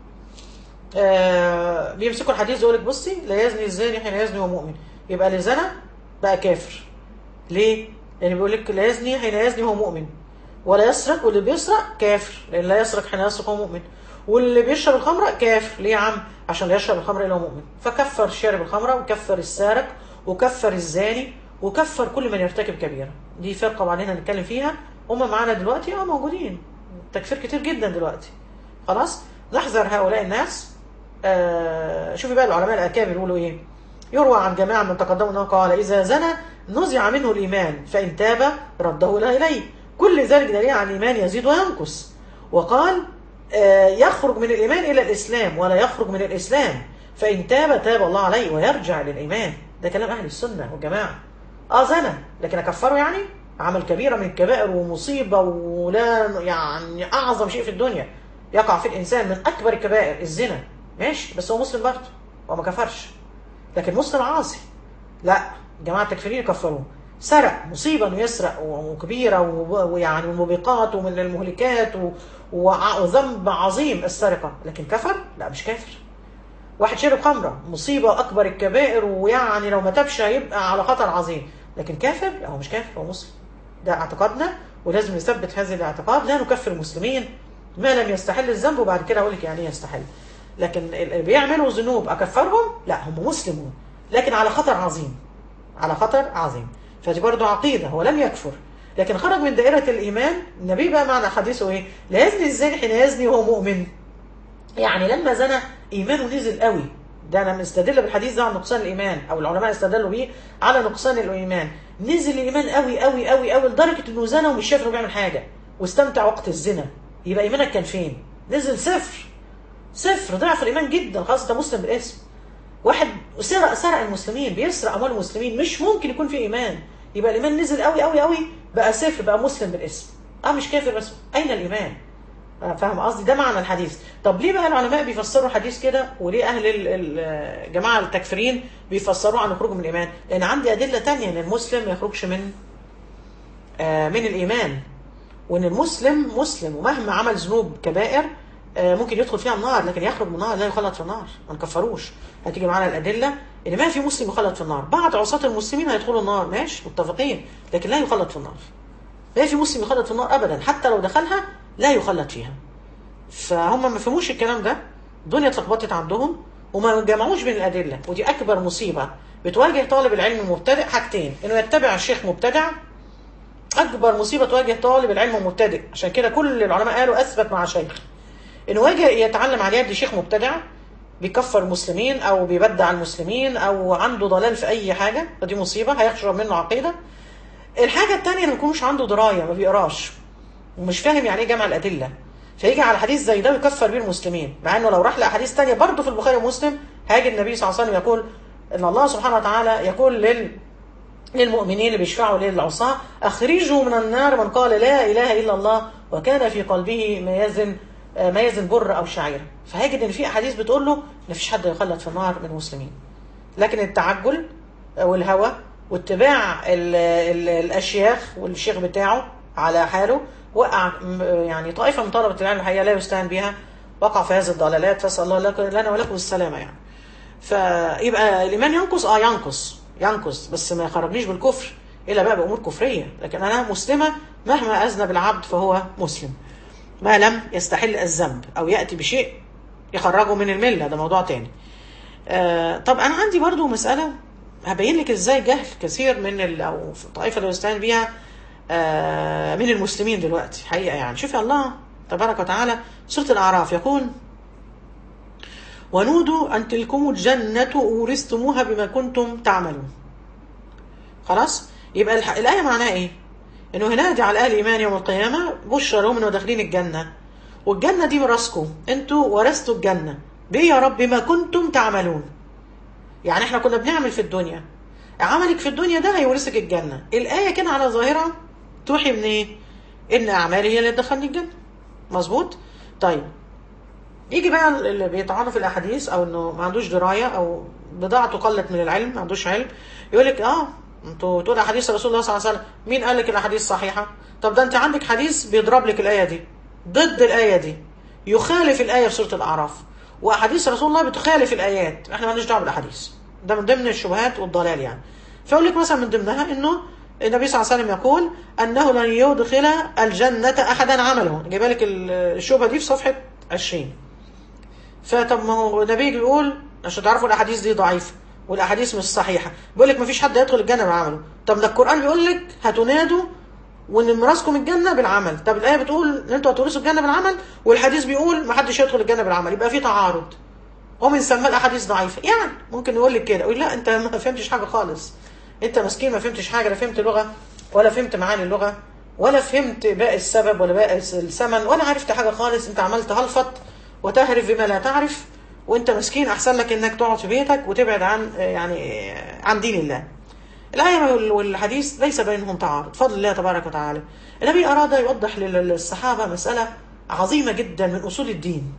بيمسكوا الحديث يقول لك: بصي، لا يزني الزاني حين يزني وهو مؤمن. يبقى اللي زنى بقى كافر. ليه؟ يعني بيقول لك لا يزني حين يزني وهو مؤمن، ولا يسرق، واللي بيسرق كافر لان لا يسرق حين يسرق وهو مؤمن، واللي بيشرب الخمره كافر. ليه يا عم؟ عشان لا يشرب الخمره الا هو مؤمن. فكفر شارب الخمره، وكفر السارق، وكفر الزاني، وكفر كل من يرتكب كبيره. دي فرقه بعدين هنتكلم فيها. هم معانا دلوقتي موجودين، تكفير كتير جدا دلوقتي. خلاص نحذر هؤلاء الناس. شوفي بقى العلماء الاكابر يقولوا ايه. يروى عن جماعه من تقدموا انه قال: اذا زنى نزع منه الايمان، فان تاب رده اليه. كل ذلك دليل على الايمان يزيد وينقص. وقال: يخرج من الايمان الى الاسلام، ولا يخرج من الاسلام، فان تاب تاب الله عليه ويرجع للايمان. ده كلام اهل السنه والجماعه. زنى لكن اكفره يعني؟ عمل كبيره من الكبائر ومصيبه، ولا يعني اعظم شيء في الدنيا يقع في الانسان من اكبر الكبائر الزنا، ماشي، بس هو مسلم برضه وما كفرش. لكن مسلم عاصي، لا، جماعه التكفيرين يكفروه. سرق، مصيبه انه يسرق وكبيره، ويعني الموبقات ومن المهلكات، وذنب عظيم السرقه، لكن كفر؟ لا، مش كافر. واحد شرب خمره، مصيبه اكبر الكبائر، ويعني لو ما تابش هيبقى على خطر عظيم، لكن كافر؟ لا، هو مش كافر، هو مسلم. ده اعتقادنا، ولازم نثبت هذا الاعتقاد. لا نكفر المسلمين ما لم يستحل الذنب، وبعد كده اقول لك يعني ايه يستحل. لكن اللي بيعملوا ذنوب اكفرهم؟ لا، هم مسلمون لكن على خطر عظيم، على خطر عظيم. فدي برضه عقيده، هو لم يكفر لكن خرج من دائره الايمان. النبي بقى معنى حديثه ايه؟ لا يزني الزاني حين يزني وهو مؤمن. يعني لما زنى ايمانه نزل قوي. ده انا مستدل بالحديث ده على نقصان الايمان، او العلماء استدلوا بيه على نقصان الايمان. نزل الايمان قوي قوي قوي قوي لدرجه انه زنى ومش شايف انه بيعمل حاجه، واستمتع وقت الزنا. يبقى ايمانك كان فين؟ نزل صفر. صفر، ضعف الايمان جدا. خلاص انت مسلم بالاسم. واحد سرق المسلمين، بيسرق اموال المسلمين، مش ممكن يكون فيه ايمان. يبقى الايمان نزل قوي قوي قوي، بقى صفر، بقى مسلم بالاسم. مش كافر بس اين الايمان؟ فاهم قصدي؟ ده معنى الحديث. طب ليه بقى العلماء بيفسروا الحديث كده، وليه اهل الجماعه التكفيرين بيفسروه عن الخروج من الايمان؟ لان عندي ادله تانية ان المسلم ما يخرجش من الايمان، وان المسلم مسلم ومهما عمل ذنوب كبائر ممكن يدخل فيها النار، لكن يخرج من النار لا يخلد في النار، ما نكفروش. هتيجي معانا الادله ان ما في مسلم يخلد في النار. بعض عصاة المسلمين هيدخلوا النار ماشي متفقين، لكن لا يخلد في النار. ما في مسلم يخلد في النار ابدا، حتى لو دخلها لا يخلد فيها. فهم ما فهموش الكلام ده، الدنيا اتلخبطت عندهم وما جمعوش بين الادله، ودي اكبر مصيبه بتواجه طالب العلم المبتدئ. حاجتين: انه يتبع الشيخ مبتدع، اكبر مصيبه تواجه طالب العلم المبتدئ. عشان كده كل العلماء قالوا اثبت مع شيخ انه واجه يتعلم على يد شيخ مبتدع بيكفر المسلمين او بيبدع المسلمين او عنده ضلال في اي حاجه، فدي مصيبه هيخشر منه عقيده. الحاجه الثانيه انه ما يكونش عنده درايه، ما بيقراش ومش فاهم يعني ايه جمع الادله، فيجي على حديث زي ده ويكفر بيه المسلمين، مع انه لو راح لاحاديث ثانيه برضه في البخاري ومسلم هاجي النبي صلى الله عليه وسلم يقول ان الله سبحانه وتعالى يقول للمؤمنين اللي بيشفعوا للعصاة: اخرجوا من النار من قال لا اله الا الله وكان في قلبه ما يزن بر او شعير. فهيجد ان في احاديث بتقول له ما فيش حد يخلد في النار من المسلمين، لكن التعجل والهوى واتباع الاشياخ والشيخ بتاعه على حاله وقع يعني طائفه من طلبه العلم الحقيقه لا يستهان بها، وقع في هذه الضلالات، فاسال الله لنا ولكم السلامه يعني. فيبقى الايمان ينقص، ينقص بس ما يخرجنيش بالكفر الا بقى بامور كفريه، لكن انا مسلمه مهما اذنب العبد فهو مسلم ما لم يستحل الذنب او ياتي بشيء يخرجه من المله، ده موضوع تاني. طب انا عندي برضو مساله هبين لك ازاي جهل كثير من او الطائفه اللي يستهان بيها من المسلمين دلوقتي حقيقه. يعني شوفي الله تبارك وتعالى سوره الاعراف يقول: ونودوا أن تلكم الجنة أورثتموها بما كنتم تعملون. خلاص؟ يبقى الآية معناها إيه؟ إنه هنادي على أهل الإيمان يوم القيامة بشرى لهم إنه داخلين الجنة، والجنة دي ميراثكم، أنتوا ورثتوا الجنة بإيه يا رب؟ بما كنتم تعملون. يعني إحنا كنا بنعمل في الدنيا، عملك في الدنيا ده هيورثك الجنة. الآية كده على ظاهرها توحي من إيه؟ إن أعمالي هي اللي تدخلني الجنة. مظبوط؟ طيب يجي بقى اللي بيطعنوا في الاحاديث او انه ما عندوش درايه او بضاعته قلت من العلم، ما عندوش علم، يقول لك انتوا تقول احاديث رسول الله صلى الله عليه وسلم، مين قال لك الاحاديث صحيحه؟ طب ده انت عندك حديث بيضرب لك الايه دي ضد الايه دي، يخالف الايه في سوره الاعراف، واحاديث رسول الله بتخالف الايات، احنا مالناش دعوه بالاحاديث. ده من ضمن الشبهات والضلال يعني. فيقول لك مثلا من ضمنها انه النبي صلى الله عليه وسلم يقول انه لن يدخل الجنه احدا عمله. جايبه لك الشبهه دي في صفحه 20. فطب ما هو النبي بيقول عشان تعرفوا الاحاديث دي ضعيفه والاحاديث مش صحيحه، بيقول لك ما فيش حد يدخل الجنه بعمله. طب ده القران بيقول لك هتنادوا وان ميراثكم الجنه بالعمل. طب الايه بتقول ان انتوا هتورثوا الجنه بالعمل، والحديث بيقول ما حدش يدخل الجنه بالعمل، يبقى في تعارض ومن ثم الاحاديث ضعيفه. يعني ممكن نقول لك كده، يقول لا انت ما فهمتش حاجه خالص، انت مسكين ما فهمتش حاجه، لا فهمت لغه ولا فهمت معاني اللغه ولا فهمت باقي السبب ولا باقي الثمن ولا عرفت حاجه خالص، انت عمال تهلفط وتهرف بما لا تعرف، وانت مسكين احسن لك انك تقعد في بيتك وتبعد عن دين الله. الآية والحديث ليس بينهم تعارض، فضل الله تبارك وتعالى. النبي أراد يوضح للصحابة مسألة عظيمة جدا من أصول الدين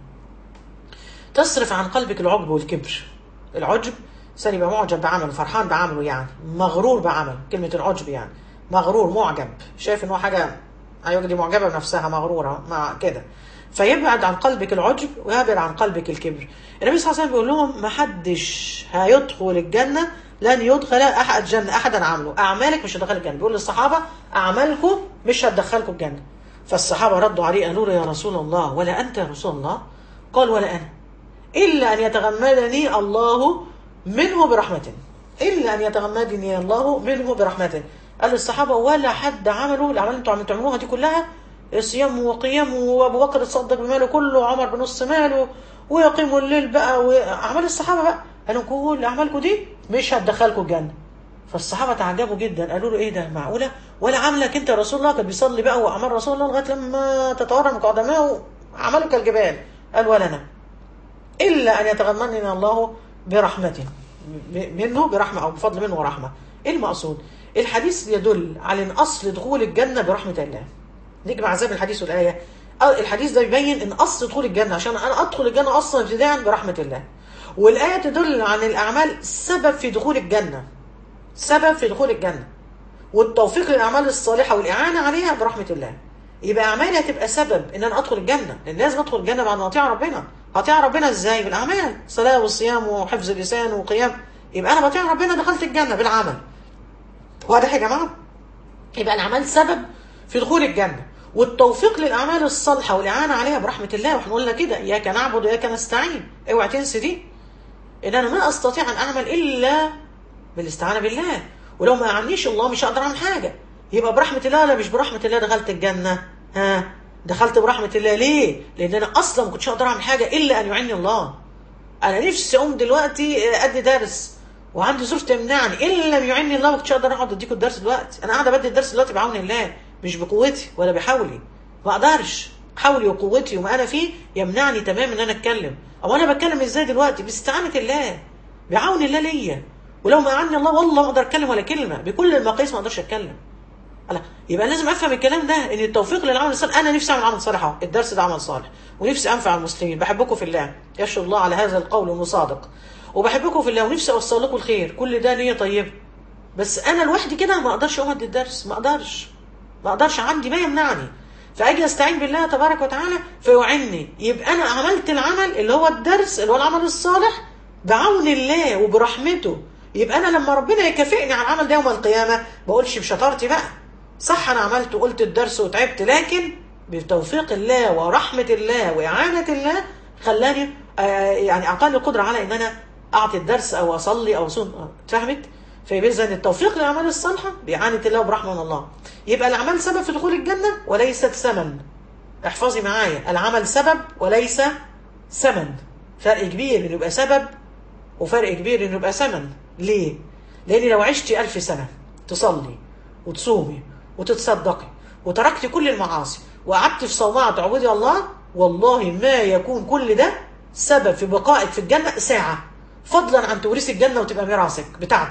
تصرف عن قلبك العجب والكبر. العجب إنسان يبقى معجب بعمله، فرحان بعمله، يعني مغرور بعمله. كلمة العجب يعني مغرور، معجب، شايف إن هو حاجة، أيوة دي معجبة بنفسها، مغرورة مع كده. فيبعد عن قلبك العجب ويبعد عن قلبك الكبر. النبي صلى الله عليه وسلم بيقول لهم ما حدش هيدخل الجنة، لن يدخل أحد جنة أحدا عمله، أعمالك مش هتدخل الجنة. بيقول للصحابة أعمالكم مش هتدخلكم الجنة. فالصحابة ردوا عليه قالوا له يا رسول الله ولا أنت يا رسول الله؟ قال ولا أنا، إلا أن يتغمدني الله منه برحمته، إلا أن يتغمدني الله منه برحمته. قال للصحابة ولا حد عمله الأعمال اللي انتوا تعملوها دي كلها، صيام وقيام، وابو بكر تصدق بماله كله وعمر بنص ماله ويقيموا الليل بقى، واعمال الصحابه بقى، قالوا كل اعمالكم دي مش هتدخلكم الجنه. فالصحابه تعجبوا جدا، قالوا له ايه ده، معقوله؟ ولا عملك انت يا رسول الله؟ كان بيصلي بقى واعمال رسول الله لغايه لما تتورم قدماه عمله كالجبال. قال ولا انا الا ان يتغمدني الله برحمته، منه برحمه او بفضل منه ورحمه. ايه المقصود؟ الحديث يدل على ان اصل دخول الجنه برحمه الله. نيجي مع عذاب الحديث والآية. الحديث ده يبين ان اصل دخول الجنه، عشان انا ادخل الجنه اصلا ابتداء برحمه الله. والايه تدل عن الاعمال سبب في دخول الجنه، سبب في دخول الجنه، والتوفيق للاعمال الصالحه والاعانه عليها برحمه الله. يبقى اعمالي هتبقى سبب ان انا ادخل الجنه، لان لازم ادخل الجنه بعد ما اطيع ربنا. هطيع ربنا ازاي؟ بالاعمال، صلاه وصيام وحفظ اللسان وقيام. يبقى انا بطيع ربنا دخلت الجنه بالعمل. واضح يا جماعه؟ يبقى الاعمال سبب في دخول الجنه، والتوفيق للاعمال الصالحه والاعانه عليها برحمه الله. واحنا قلنا كده اياك نعبد واياك نستعين، اوعى تنسي دي، ان انا ما استطيع ان اعمل الا بالاستعانه بالله، ولو ما اعنيش الله مش هقدر اعمل حاجه. يبقى برحمه الله ولا مش برحمه الله دخلت الجنه؟ ها، دخلت برحمه الله. ليه؟ لان انا اصلا ما كنتش اقدر اعمل حاجه الا ان يعيني الله. انا نفسي اقوم دلوقتي ادي درس وعندي ظروف تمنعني، ان لم يعيني الله ما كنتش اقدر اقعد اديكم الدرس دلوقتي. انا قاعده بدي الدرس دلوقتي بعون الله، مش بقوتي ولا بحولي. ما اقدرش، حولي وقوتي وما انا فيه يمنعني تماما ان انا اتكلم. او انا بتكلم ازاي دلوقتي؟ باستعانه الله، بعون الله ليا. ولو ما اعني الله والله ما اقدر اتكلم ولا كلمه، بكل المقاييس ما اقدرش اتكلم. يبقى لازم افهم الكلام ده، ان التوفيق للعمل الصالح. انا نفسي اعمل عمل صالح اهو، الدرس ده عمل صالح، ونفسي انفع المسلمين. بحبكم في الله، يشهد الله على هذا القول انه صادق. وبحبكم في الله ونفسي اوصل لكم الخير، كل ده نيه طيبه. بس انا لوحدي كده ما اقدرش اقوم ادي الدرس، ما اقدرش، عندي ما يمنعني. فاجي استعين بالله تبارك وتعالى فيعني. يبقى انا عملت العمل اللي هو الدرس، اللي هو العمل الصالح، بعون الله وبرحمته. يبقى انا لما ربنا يكافئني على العمل ده يوم القيامه ما بقولش بشطارتي بقى، صح انا عملت وقلت الدرس وتعبت، لكن بتوفيق الله ورحمه الله واعانه الله خلاني يعني اعطاني القدره على ان انا اعطي الدرس او اصلي او اصوم. فهمت؟ فيبقى اذا التوفيق للاعمال الصالحه باعانه الله وبرحمه من الله. يبقى الأعمال سبب في دخول الجنة وليست ثمن. احفظي معايا، العمل سبب وليس ثمن. فرق كبير انه يبقى سبب وفرق كبير انه يبقى ثمن. ليه؟ لأن لو عشتي 1000 سنة تصلي وتصومي وتتصدقي وتركتي كل المعاصي وقعدت في صومعة تعبدي الله، والله ما يكون كل ده سبب في بقائك في الجنة ساعة، فضلا عن تورثي الجنة وتبقى ميراثك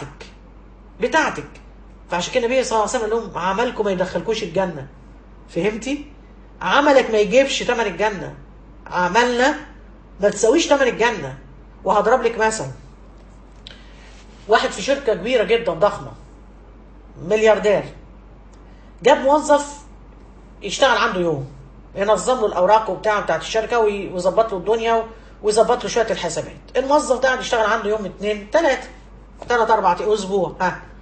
بتاعتك. فعشان كده النبي صلى الله عليه وسلم قال لهم عملكم ما يدخلكوش الجنة. فهمتي؟ عملك ما يجيبش ثمن الجنة، عملنا ما تساويش ثمن الجنة. وهضرب لك مثل، واحد في شركة كبيرة جدا ضخمة ملياردير، جاب موظف يشتغل عنده يوم، ينظم له الاوراق وبتاع بتاعت الشركة ويظبط له الدنيا ويظبط له شوية الحسابات. الموظف ده قاعد يشتغل عنده يوم 2 3 4 اسبوع.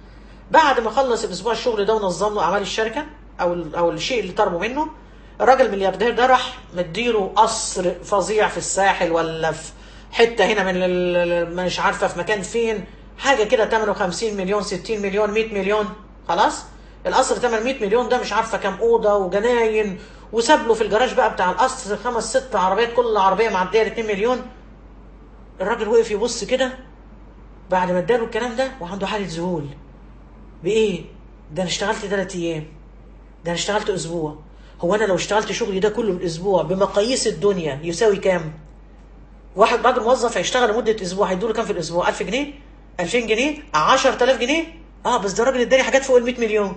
بعد ما خلص الاسبوع الشغل ده ونظم له اعمال الشركه او الشيء اللي طلبه منه، الراجل الملياردير ده راح مديله قصر فظيع في الساحل ولا في حته هنا من مش عارفه في مكان فين، حاجه كده ثمنه 50 مليون 60 مليون 100 مليون. خلاص القصر ثمن 100 مليون ده مش عارفه كام اوضه وجناين، وساب له في الجراج بقى بتاع القصر 5 6 عربيات، كل عربيه معديه ل 2 مليون. الراجل وقف يبص كده بعد ما اداله الكلام ده وعنده حاله ذهول. بايه؟ ده انا اشتغلت 3 ايام، ده انا اشتغلت اسبوع. هو انا لو اشتغلت شغلي ده كله الاسبوع بمقاييس الدنيا يساوي كام؟ واحد راجل موظف هيشتغل لمده اسبوع هيدوله كام في الاسبوع؟ 1000 جنيه 2000 جنيه 10000 جنيه. بس ده راجل اداني حاجات فوق ال 100 مليون.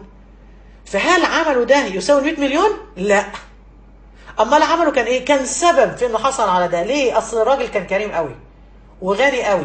فهل عمله ده يساوي 100 مليون؟ لا. امال عمله كان ايه؟ كان سبب في انه حصل على ده. ليه؟ اصل الراجل كان كريم قوي وغني قوي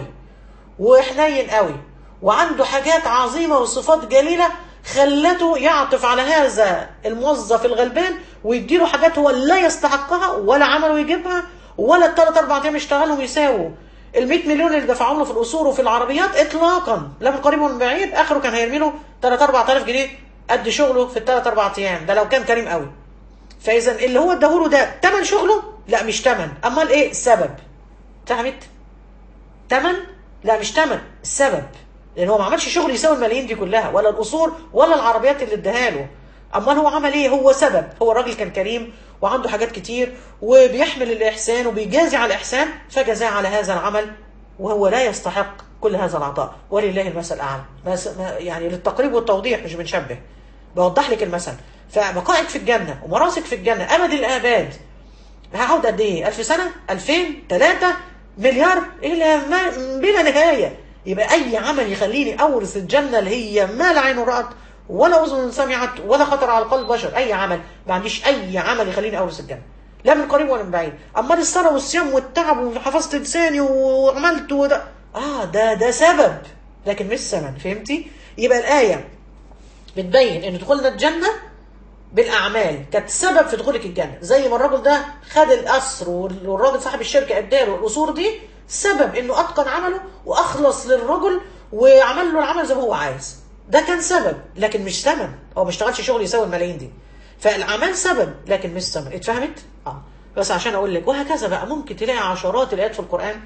وحنين قوي وعنده حاجات عظيمة وصفات جليلة خلته يعطف على هذا الموظف الغلبان ويديله حاجات هو لا يستحقها، ولا عمله يجيبها، ولا ال3 4 ايام يشتغلهم يساووا ال100 مليون اللي دفعهم له في القصور وفي العربيات اطلاقا، لا من قريب ولا من بعيد. اخره كان هيرمي له 3 4000 جنيه قد شغله في ال3 4 ايام ده لو كان كريم قوي. فاذا اللي هو اداهوله ده ثمن شغله؟ لا مش ثمن. امال ايه؟ سبب. فهمت؟ ثمن؟ لا مش ثمن، السبب. لان هو ما عملش شغل يساوي الملايين دي كلها، ولا القصور ولا العربيات اللي اداها له. امال هو عمل ايه؟ هو سبب. هو الراجل كان كريم وعنده حاجات كتير وبيحمل الاحسان وبيجازي على الاحسان، فجزاه على هذا العمل وهو لا يستحق كل هذا العطاء. ولله المثل الاعلى. يعني للتقريب والتوضيح مش بنشبه، بوضح لك المثل. فبقائك في الجنه ومراسك في الجنه ابد الاباد. هقعد قد ايه؟ 1000 سنه 2000 3 مليار الى بلا نهايه. يبقى اي عمل يخليني اورث الجنه اللي هي ما لا عين رأت ولا اذن سمعت ولا خطر على قلب بشر، اي عمل، ما عنديش اي عمل يخليني اورث الجنه. لا من قريب ولا من بعيد. امال الصلاه والصيام والتعب وحفظت لساني وعملت وده ده سبب لكن مش ثمن. فهمتي؟ يبقى الايه بتبين ان دخولنا الجنه بالاعمال كانت سبب في دخولك الجنه، زي ما الراجل ده خد القصر والراجل صاحب الشركه اداله القصور دي سبب انه اتقن عمله واخلص للرجل وعمل له العمل زي ما هو عايز. ده كان سبب لكن مش ثمن. هو ما اشتغلش شغل يساوي الملايين دي. فالاعمال سبب لكن مش ثمن. اتفهمت؟ بس عشان اقول لك. وهكذا بقى ممكن تلاقي عشرات الايات في القران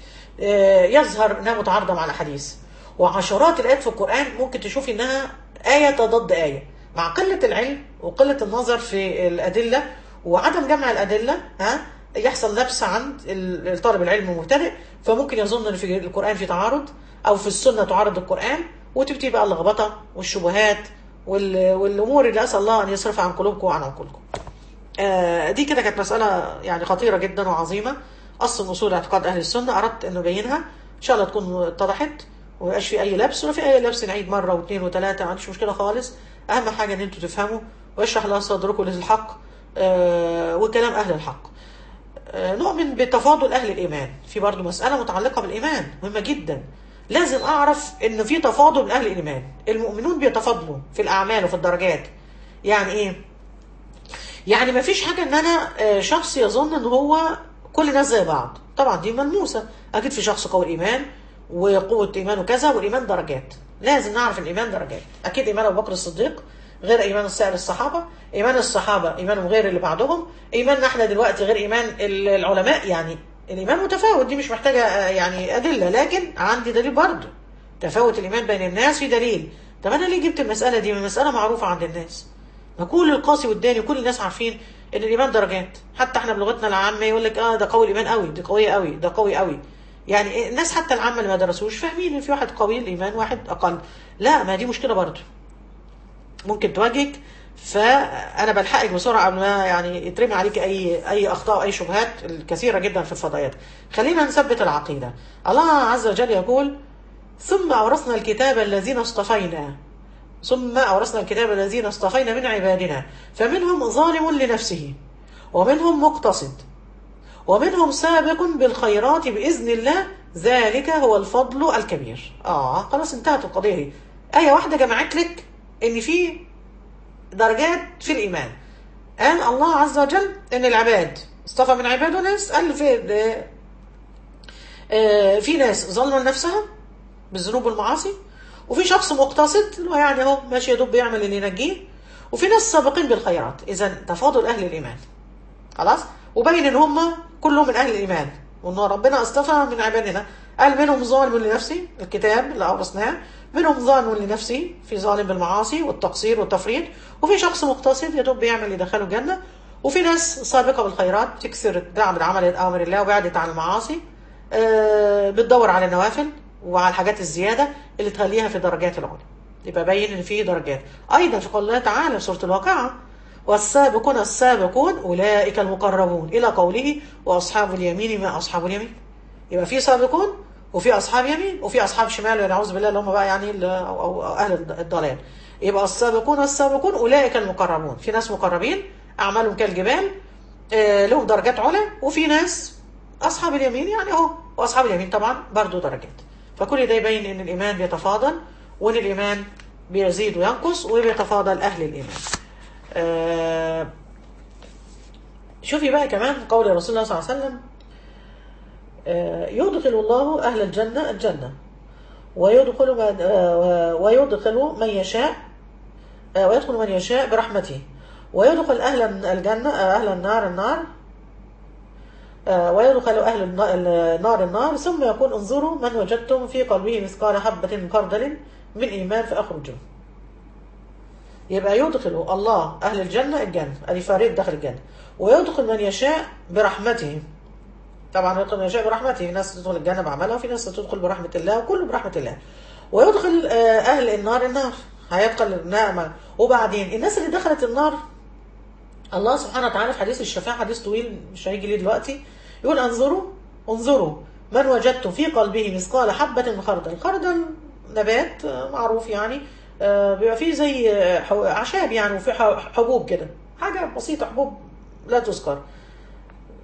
يظهر انها متعارضه مع الاحاديث، وعشرات الايات في القران ممكن تشوفي انها ايه تضد ايه، مع قله العلم وقله النظر في الادله وعدم جمع الادله يحصل لبس عند طالب العلم المبتدئ، فممكن يظن ان في القران في تعارض او في السنه تعارض القران، وتبتدي بقى اللخبطه والشبهات والامور اللي اسال الله ان يصرفها عن قلوبكم وعن عقولكم. دي كده كانت مساله يعني خطيره جدا وعظيمه، اصل من اصول اعتقاد اهل السنه. اردت انه ابينها ان شاء الله تكون اتضحت وما يبقاش في اي لبس، ولا في اي لبس نعيد مره واثنين وثلاثه، ما عنديش مشكله خالص. اهم حاجه ان انتم تفهموا ويشرح الله صدركم للحق وكلام اهل الحق. نؤمن بتفاضل اهل الايمان. في برضو مساله متعلقه بالايمان مهمه جدا، لازم اعرف ان في تفاضل من اهل الايمان. المؤمنون بيتفاضلوا في الاعمال وفي الدرجات. يعني ايه؟ يعني ما فيش حاجه ان انا شخص يظن ان هو كل الناس زي بعض، طبعا دي ملموسه. اكيد في شخص قوي الايمان وقوه ايمانه كذا، والايمان درجات. لازم نعرف الايمان درجات. اكيد ايمان ابو بكر الصديق غير ايمان سائر الصحابه، ايمان الصحابه ايمانهم غير اللي بعدهم، ايماننا احنا دلوقتي غير ايمان العلماء. يعني الايمان متفاوت، دي مش محتاجه يعني ادله، لكن عندي دليل برضه. تفاوت الايمان بين الناس في دليل. طب انا ليه جبت المساله دي؟ من مساله معروفه عند الناس، ما كل القاسي والداني وكل الناس عارفين ان الايمان درجات. حتى احنا بلغتنا العامه يقول لك ده قوي الايمان قوي، دي قويه قوي، ده قوي قوي. يعني الناس حتى العامه اللي ما درسوش فاهمين ان في واحد قوي الايمان واحد اقل. لا، ما دي مشكله برضه ممكن تواجهك. فانا بلحقك بسرعه قبل ما يعني يترمي عليك اي اخطاء واي شبهات الكثيره جدا في الفضائيات. خلينا نثبت العقيده. الله عز وجل يقول: ثم اورثنا الكتاب الذين اصطفينا، ثم اورثنا الكتاب الذين اصطفينا من عبادنا فمنهم ظالم لنفسه ومنهم مقتصد ومنهم سابق بالخيرات باذن الله ذلك هو الفضل الكبير. خلاص انتهت القضيه دي. ايه واحده جمعت لك ان في درجات في الايمان. قال الله عز وجل ان العباد اصطفى من عباده ناس، قال في ناس ظلموا لنفسها بالذنوب والمعاصي، وفي شخص مقتصد يعني هو ماشي يا دوب بيعمل اللي ينجيه، وفي ناس سابقين بالخيرات. اذا تفاضل اهل الايمان خلاص، وبين ان هم كلهم من اهل الايمان، وان ربنا اصطفى من عبادنا. قال منهم ظالم لنفسه، الكتاب اللي اورثناه، منهم ظالم لنفسه في ظالم بالمعاصي والتقصير والتفريط، وفي شخص مقتصد يا دوب بيعمل يدخله الجنه، وفي ناس سابقه بالخيرات بتكسر تعمل عمل اوامر الله وبعدت عن المعاصي، بتدور على النوافل وعلى الحاجات الزياده اللي تخليها في درجات العلى. يبقى باين ان في درجات. ايضا في قول الله تعالى في سوره الواقعه: والسابقون السابقون اولئك المقربون، الى قوله: واصحاب اليمين ما اصحاب اليمين. يبقى في سابقون وفي اصحاب يمين وفي اصحاب شمال والعياذ بالله اللي هم بقى يعني أو اهل الضلال. يبقى السابقون السابقون اولئك المقربون، في ناس مقربين اعمالهم كالجبال لهم درجات علا، وفي ناس اصحاب اليمين يعني واصحاب اليمين طبعا برضو درجات. فكل ده يبين ان الايمان بيتفاضل، وان الايمان بيزيد وينقص، وبيتفاضل اهل الايمان. شوفي بقى كمان قول رسول الله صلى الله عليه وسلم: يدخل الله أهل الجنة الجنة ويدخل من يشاء ويدخل من يشاء برحمته، ويدخل أهل الجنة أهل النار النار، ويدخل أهل النار النار، ثم يقول: انظروا من وجدتم في قلبه مثقال حبة من خردل من إيمان فأخرجوا. يبقى يدخل الله أهل الجنة الجنة، أدي فريق داخل الجنة، ويدخل من يشاء برحمته. طبعا يدخل من يشاء برحمته، في ناس تدخل الجنة بعملها وفي ناس تدخل برحمة الله، وكله برحمة الله. ويدخل أهل النار النار، هيبقى النار. وبعدين الناس اللي دخلت النار الله سبحانه وتعالى في حديث الشفاعة، حديث طويل مش هيجي ليه دلوقتي، يقول: انظروا من وجدتم في قلبه مثقال حبة من خردل. الخردل نبات معروف يعني، بيبقى فيه زي أعشاب يعني، وفي حبوب كده، حاجة بسيطة، حبوب لا تذكر.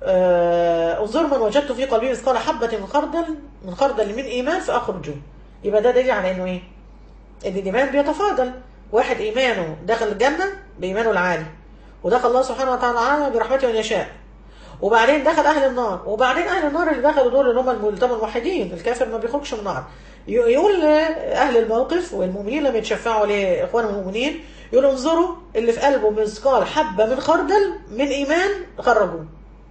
انظر من وجدت في قلبه مثقال حبة من خردل من إيمان فأخرجه. يبقى ده دليل على إنه إيه؟ إن الإيمان بيتفاضل. واحد إيمانه دخل الجنة بإيمانه العالي، ودخل الله سبحانه وتعالى برحمته من يشاء، وبعدين دخل أهل النار، وبعدين أهل النار اللي دخلوا دول اللي هم الموحدين، الكافر ما بيخرجش من النار. يقول أهل الموقف والمؤمنين لما يتشفعوا لإخوانهم المؤمنين، يقولوا انظروا اللي في قلبه مثقال حبة من خردل من إيمان خرجوه.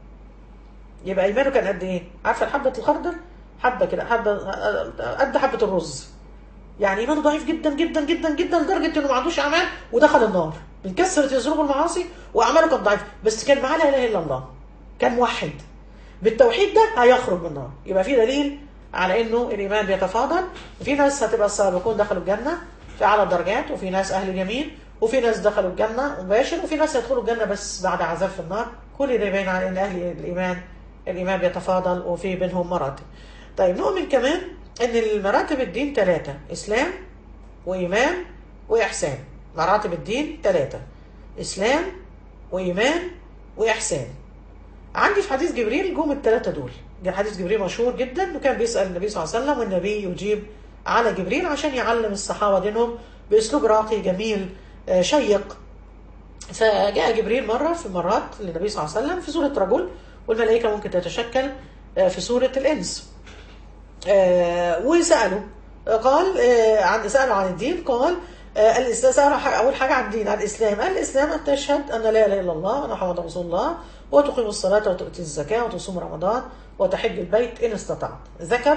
يبقى إيمانه كان قد إيه؟ عارفة حبة الخردل؟ حبة كده، حبة قد حبة الرز. يعني إيمانه ضعيف جدا جدا جدا جدا لدرجة إنه ما عندوش أعمال ودخل النار من كثرة الذنوب والمعاصي، وأعماله كانت ضعيفة، بس كان معاه لا إله إلا الله، كان موحد بالتوحيد ده هيخرج من النار. يبقى في دليل على إنه الإيمان بيتفاضل. في ناس هتبقى السابقون دخلوا الجنة في أعلى الدرجات، وفي ناس أهل اليمين، وفي ناس دخلوا الجنة مباشر، وفي ناس يدخلوا الجنة بس بعد عذاب في النار. كل ده يبين على إن أهل الإيمان بيتفاضل وفي بينهم مراتب. طيب نؤمن كمان ان المراتب الدين 3: اسلام وايمان واحسان. مراتب الدين 3: اسلام وايمان واحسان. عندي في حديث جبريل جم الثلاثه دول. ده حديث جبريل مشهور جدا، وكان بيسال النبي صلى الله عليه وسلم، والنبي يجيب على جبريل عشان يعلم الصحابه دينهم باسلوب راقي جميل شيق. فجاء جبريل مره في مرات للنبي صلى الله عليه وسلم في سوره رجل، والملائكه ممكن تتشكل في سوره الانس. وسألوا، قال سألوا عن الدين، قال الإسلام. سألوا أول حاجة عن الدين، عن الإسلام. قال الإسلام أن تشهد أن لا إله إلا الله وأن محمدا رسول الله، وتقيم الصلاة وتؤتي الزكاة وتصوم رمضان وتحج البيت إن استطعت. ذكر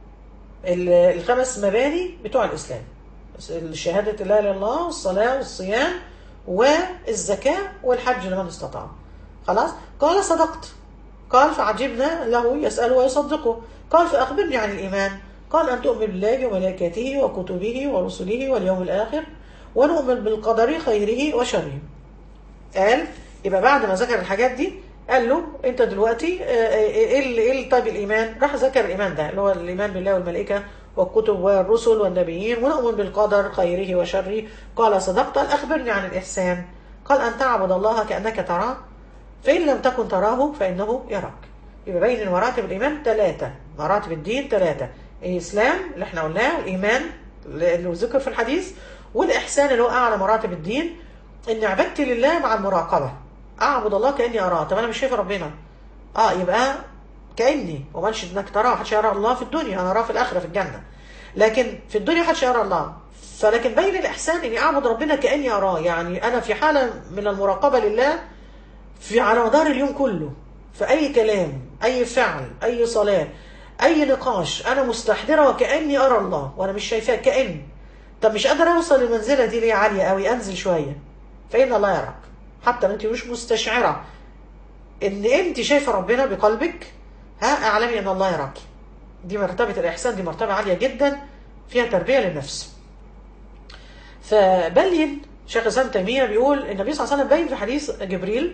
الخمس مباني بتوع الإسلام: الشهادة لا إله إلا الله، والصلاة والصيام والزكاة والحج لمن استطاع. خلاص؟ قال صدقت. قال فعجبنا له يسأله ويصدقه. قال فأخبرني عن الإيمان. قال أن تؤمن بالله وملائكته وكتبه ورسله واليوم الآخر، ونؤمن بالقدر خيره وشره. قال يبقى بعد ما ذكر الحاجات دي قال له أنت دلوقتي إيه طيب الإيمان؟ راح ذكر الإيمان ده اللي هو الإيمان بالله والملائكة والكتب والرسل والنبيين، ونؤمن بالقدر خيره وشره. قال صدقت. قال أخبرني عن الإحسان. قال أن تعبد الله كأنك تراه، فإن لم تكن تراه فإنه يراك. يبقى بين مراتب الإيمان 3، مراتب الدين 3: الإسلام اللي احنا قلناه، الإيمان اللي ذكر في الحديث، والإحسان اللي هو أعلى مراتب الدين، إن عبادتي لله مع المراقبة. أعبد الله كأني أراه. طب أنا مش شايف ربنا، يبقى كأني، ومنش إنك تراه. محدش يرى الله في الدنيا، أنا أراه في الآخرة في الجنة، لكن في الدنيا محدش يرى الله. فلكن بين الإحسان إني أعبد ربنا كأني أراه، يعني أنا في حالة من المراقبة لله على مدار اليوم كله، في أي كلام، أي فعل، أي صلاة، أي نقاش، أنا مستحضرة وكأني أرى الله وأنا مش شايفاه. كأن طب مش قادر أوصل للمنزلة دي ليه عالية أوي، أنزل شوية، فإن الله يراك. حتى أنت مش مستشعرة إن أنت شايفة ربنا بقلبك، أعلمي أن الله يراك. دي مرتبة الإحسان، دي مرتبة عالية جدا فيها تربية للنفس. فبين شيخ الإسلام تيمية بيقول النبي صلى الله عليه وسلم بين في حديث جبريل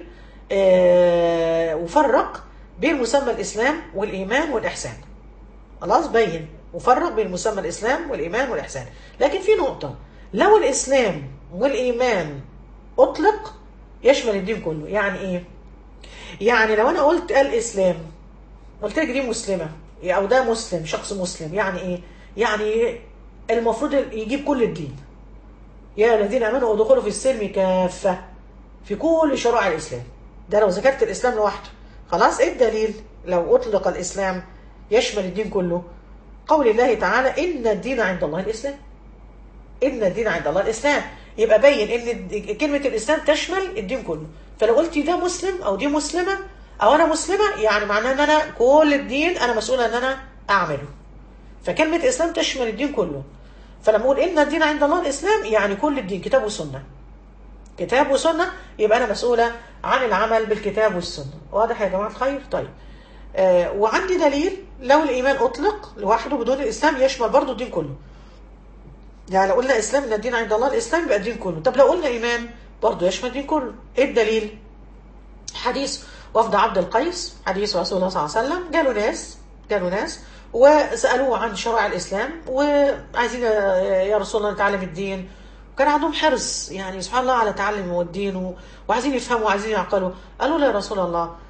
وفرق بين مسمى الإسلام والإيمان والإحسان. خلاص بين وفرق بين مسمى الإسلام والإيمان والإحسان. لكن في نقطة: لو الإسلام والإيمان أطلق يشمل الدين كله. يعني إيه؟ يعني لو أنا قلت الإسلام، قلت لك دي مسلمة أو ده مسلم، شخص مسلم، يعني إيه؟ يعني المفروض يجيب كل الدين. يا الذين آمنوا ادخلوا في السلم كافة، في كل شرائع الإسلام. ده لو ذكرت الإسلام لوحده. خلاص، إيه الدليل لو أطلق الإسلام يشمل الدين كله؟ قول الله تعالى: إن الدين عند الله الإسلام. إن الدين عند الله الإسلام. يبقى بين إن كلمة الإسلام تشمل الدين كله. فلو قلت ده مسلم أو دي مسلمة أو أنا مسلمة، يعني معناه إن أنا كل الدين أنا مسؤولة إن أنا أعمله. فكلمة الإسلام تشمل الدين كله. فلما أقول إن الدين عند الله الإسلام، يعني كل الدين، كتاب وسنة. كتاب وسنة، يبقى أنا مسؤولة عن العمل بالكتاب والسنة. واضح يا جماعة الخير؟ طيب وعندي دليل لو الإيمان أطلق لوحده بدون الإسلام يشمل برضو الدين كله. يعني لو قلنا إسلام إن الدين عند الله الإسلام يبقى الدين كله. طب لو قلنا إيمان برضو يشمل الدين كله. إيه الدليل؟ حديث وفد عبد القيس، حديث رسول الله صلى الله عليه وسلم. جالوا ناس وسألوه عن شرائع الإسلام، وعايزين يا رسول الله نتعلم الدين. وكان عندهم حرص يعني سبحان الله على تعلم الدين، وعايزين يفهموا وعايزين يعقلوا. قالوا له يا رسول الله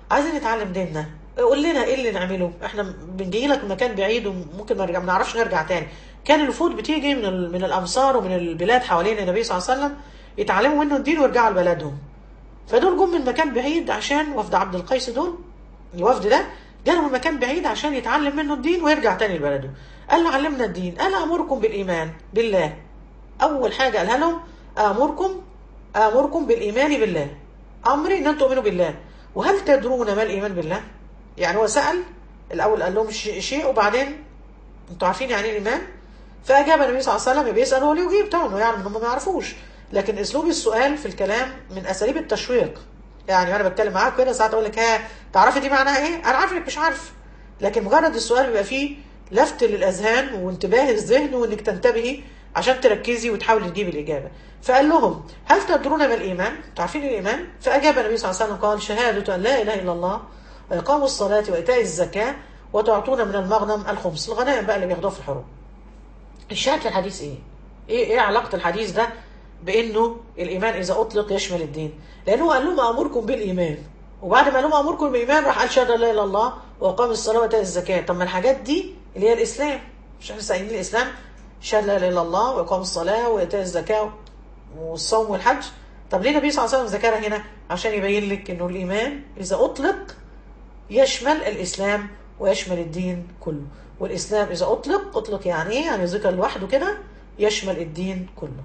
عايزين نتعلم ديننا، قول لنا ايه اللي نعمله، احنا بنجي لك من مكان بعيد وممكن ما نعرفش نرجع تاني. كان الوفود بتيجي من الامصار ومن البلاد حوالين النبي صلى الله عليه وسلم يتعلموا منه الدين ويرجعوا لبلدهم. فدول جم من مكان بعيد عشان وفد عبد القيس دول، الوفد ده جاله من مكان بعيد عشان يتعلم منه الدين ويرجع تاني لبلده. قال له علمنا الدين، انا امركم بالايمان بالله. اول حاجه قالها لهم امركم بالايمان بالله، امري ان انتم تؤمنوا بالله. وهل تدرون ما الايمان بالله؟ يعني هو سال الاول، قال لهم شيء وبعدين انتوا عارفين يعني ايه الايمان؟ فاجاب النبي صلى الله عليه وسلم، بيسال هو اللي يجيب طبعا، يعني هم ما يعرفوش، لكن اسلوب السؤال في الكلام من اساليب التشويق. يعني انا بتكلم معاك كده ساعات اقول لك ها تعرفي دي معناها ايه؟ انا عارف انك مش عارف، لكن مجرد السؤال بيبقى فيه لفت للاذهان وانتباه الذهن وانك تنتبهي عشان تركزي وتحاولي تجيبي الاجابه. فقال لهم هل تدرون ما الايمان؟ تعرفين الايمان؟ فاجاب النبي صلى الله عليه وسلم قال شهاده ان لا اله الا الله واقام الصلاه وايتاء الزكاه وتعطون من المغنم الخمس، الغنائم بقى اللي بياخدوها في الحروب. الشاهد في الحديث ايه؟ ايه علاقه الحديث ده بانه الايمان اذا اطلق يشمل الدين؟ لانه قال لهم امركم بالايمان، وبعد ما قال لهم امركم بالايمان راح قال شهاده لا اله الا الله واقام الصلاه واتى الزكاه. طب ما الحاجات دي اللي هي الاسلام، مش احنا سائلين الاسلام شهاده لا اله الا الله واقام الصلاه واتى الزكاه والصوم والحج؟ طب ليه النبي صلى الله عليه وسلم ذكرها هنا؟ عشان يبين لك انه الايمان اذا اطلق يشمل الاسلام ويشمل الدين كله. والاسلام اذا اطلق يعني ايه؟ يعني ذكر لوحده كده يشمل الدين كله.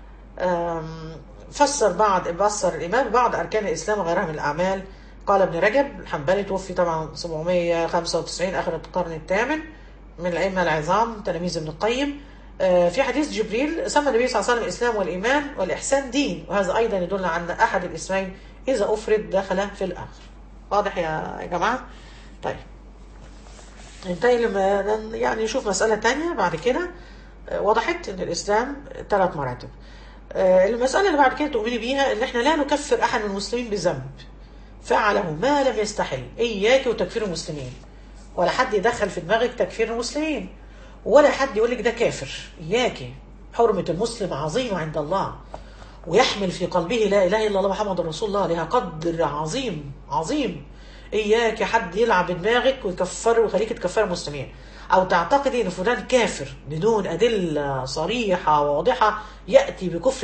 فسر الإمام بعض أركان الإسلام وغيرها من الأعمال. قال ابن رجب الحنبلي، توفي طبعا 795 آخر القرن الثامن، من الأئمة العظام تلاميذ ابن القيم. في حديث جبريل سمى النبي صلى الله عليه وسلم الإسلام والإيمان والإحسان دين، وهذا أيضا يدل على أن أحد الاسمين إذا أفرد دخل في الآخر. واضح يا جماعة؟ طيب ننتهي لما يعني نشوف مسألة تانية بعد كده. وضحت أن الإسلام 3 مراتب. المسألة اللي بعد كده تؤمني بيها ان احنا لا نكفر احد من المسلمين بذنب فعله ما لم يستحل. اياك وتكفير المسلمين، ولا حد يدخل في دماغك تكفير المسلمين، ولا حد يقول لك ده كافر. اياك، حرمة المسلم عظيمة عند الله، ويحمل في قلبه لا اله الا الله محمد رسول الله، لها قدر عظيم عظيم. اياك حد يلعب بدماغك ويكفر ويخليك تكفر المسلمين، او تعتقدي ان فلان كافر بدون ادله صريحه واضحه. ياتي بكفر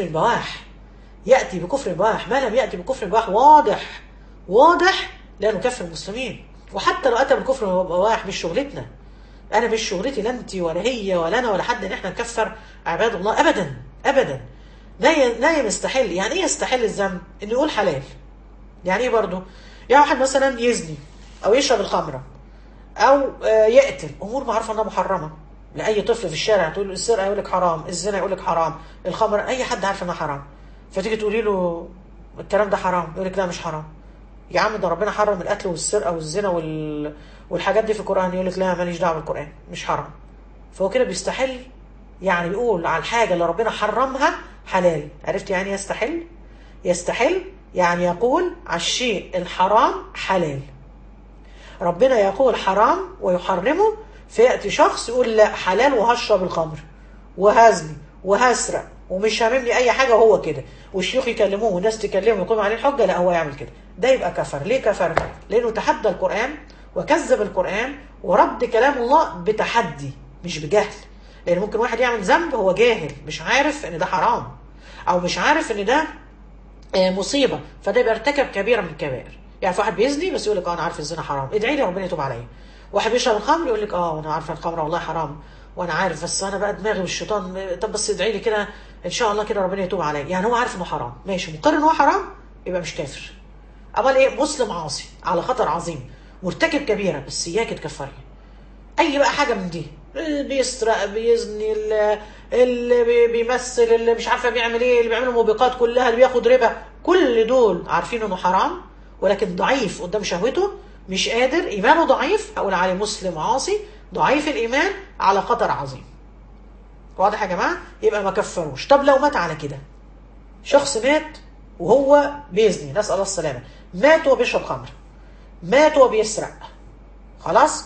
بواح، ما لم ياتي بكفر بواح واضح لا نكفر المسلمين. وحتى لو اتى بالكفر بواح مش شغلتنا، انا مش شغلتي، لا انت ولا هي ولا انا ولا حد ان احنا نكفر عباد الله ابدا ابدا. لا يستحل. يعني ايه يستحل الذنب؟ انه يقول حلال. يعني ايه برضه؟ يعني واحد مثلا يزني او يشرب الخمره او يقتل، امور معروفه انها محرمه لاي طفل في الشارع. تقول له السرقه يقول لك حرام، الزنا يقول لك حرام، الخمر اي حد عارف انها حرام. فتيجي تقولي له الكلام ده حرام، يقول لك لا مش حرام. يا عم ده ربنا حرم القتل والسرقه والزنا والحاجات دي في القران، يقول لك لا ماليش دعوه بالقران مش حرام. فهو كده بيستحل، يعني بيقول على الحاجه اللي ربنا حرمها حلال. عرفت يعني يستحل يعني يقول على الشيء الحرام حلال. ربنا يقول حرام ويحرمه، فيأتي شخص يقول لا حلال وهشرب الخمر وهزني وهسرق ومش هاممني اي حاجه، وهو كده والشيوخ يكلموه والناس تكلمه ويقوم عليه الحجه، لا هو يعمل كده، ده يبقى كفر. ليه كفر؟ لانه تحدى القران وكذب القران ورد كلام الله بتحدي مش بجهل. لان ممكن واحد يعمل ذنب هو جاهل مش عارف ان ده حرام، او مش عارف ان ده مصيبه، فده يبقى ارتكب كبيره من الكبائر. يعني في واحد بيزني بس يقول لك انا عارف الزنا حرام، ادعي لي ربنا يتوب عليا. واحد بيشرب الخمر يقول لك انا عارف الخمر والله حرام وانا عارف، بس انا بقى دماغي والشيطان، طب بس ادعي لي كده ان شاء الله كده ربنا يتوب عليا. يعني هو عارف انه حرام، ماشي، مقر ان هو حرام، يبقى مش كافر. امال ايه؟ مسلم عاصي على خطر عظيم، مرتكب كبيره، بس اياك تكفري. اي بقى حاجه من دي، بيسرق، بيزني، اللي بيمثل، اللي مش عارفه بيعمل ايه، اللي بيعملوا موبقات كلها، اللي بياخد ربا، كل دول عارفين انه حرام ولكن ضعيف قدام شهوته، مش قادر، ايمانه ضعيف، هقول عليه مسلم عاصي ضعيف الايمان على خطر عظيم. واضح يا جماعه؟ يبقى ما كفروش. طب لو مات على كده، شخص مات وهو بيزني، نسال الله السلامه، مات وهو بيشرب خمر، مات وهو بيسرق، خلاص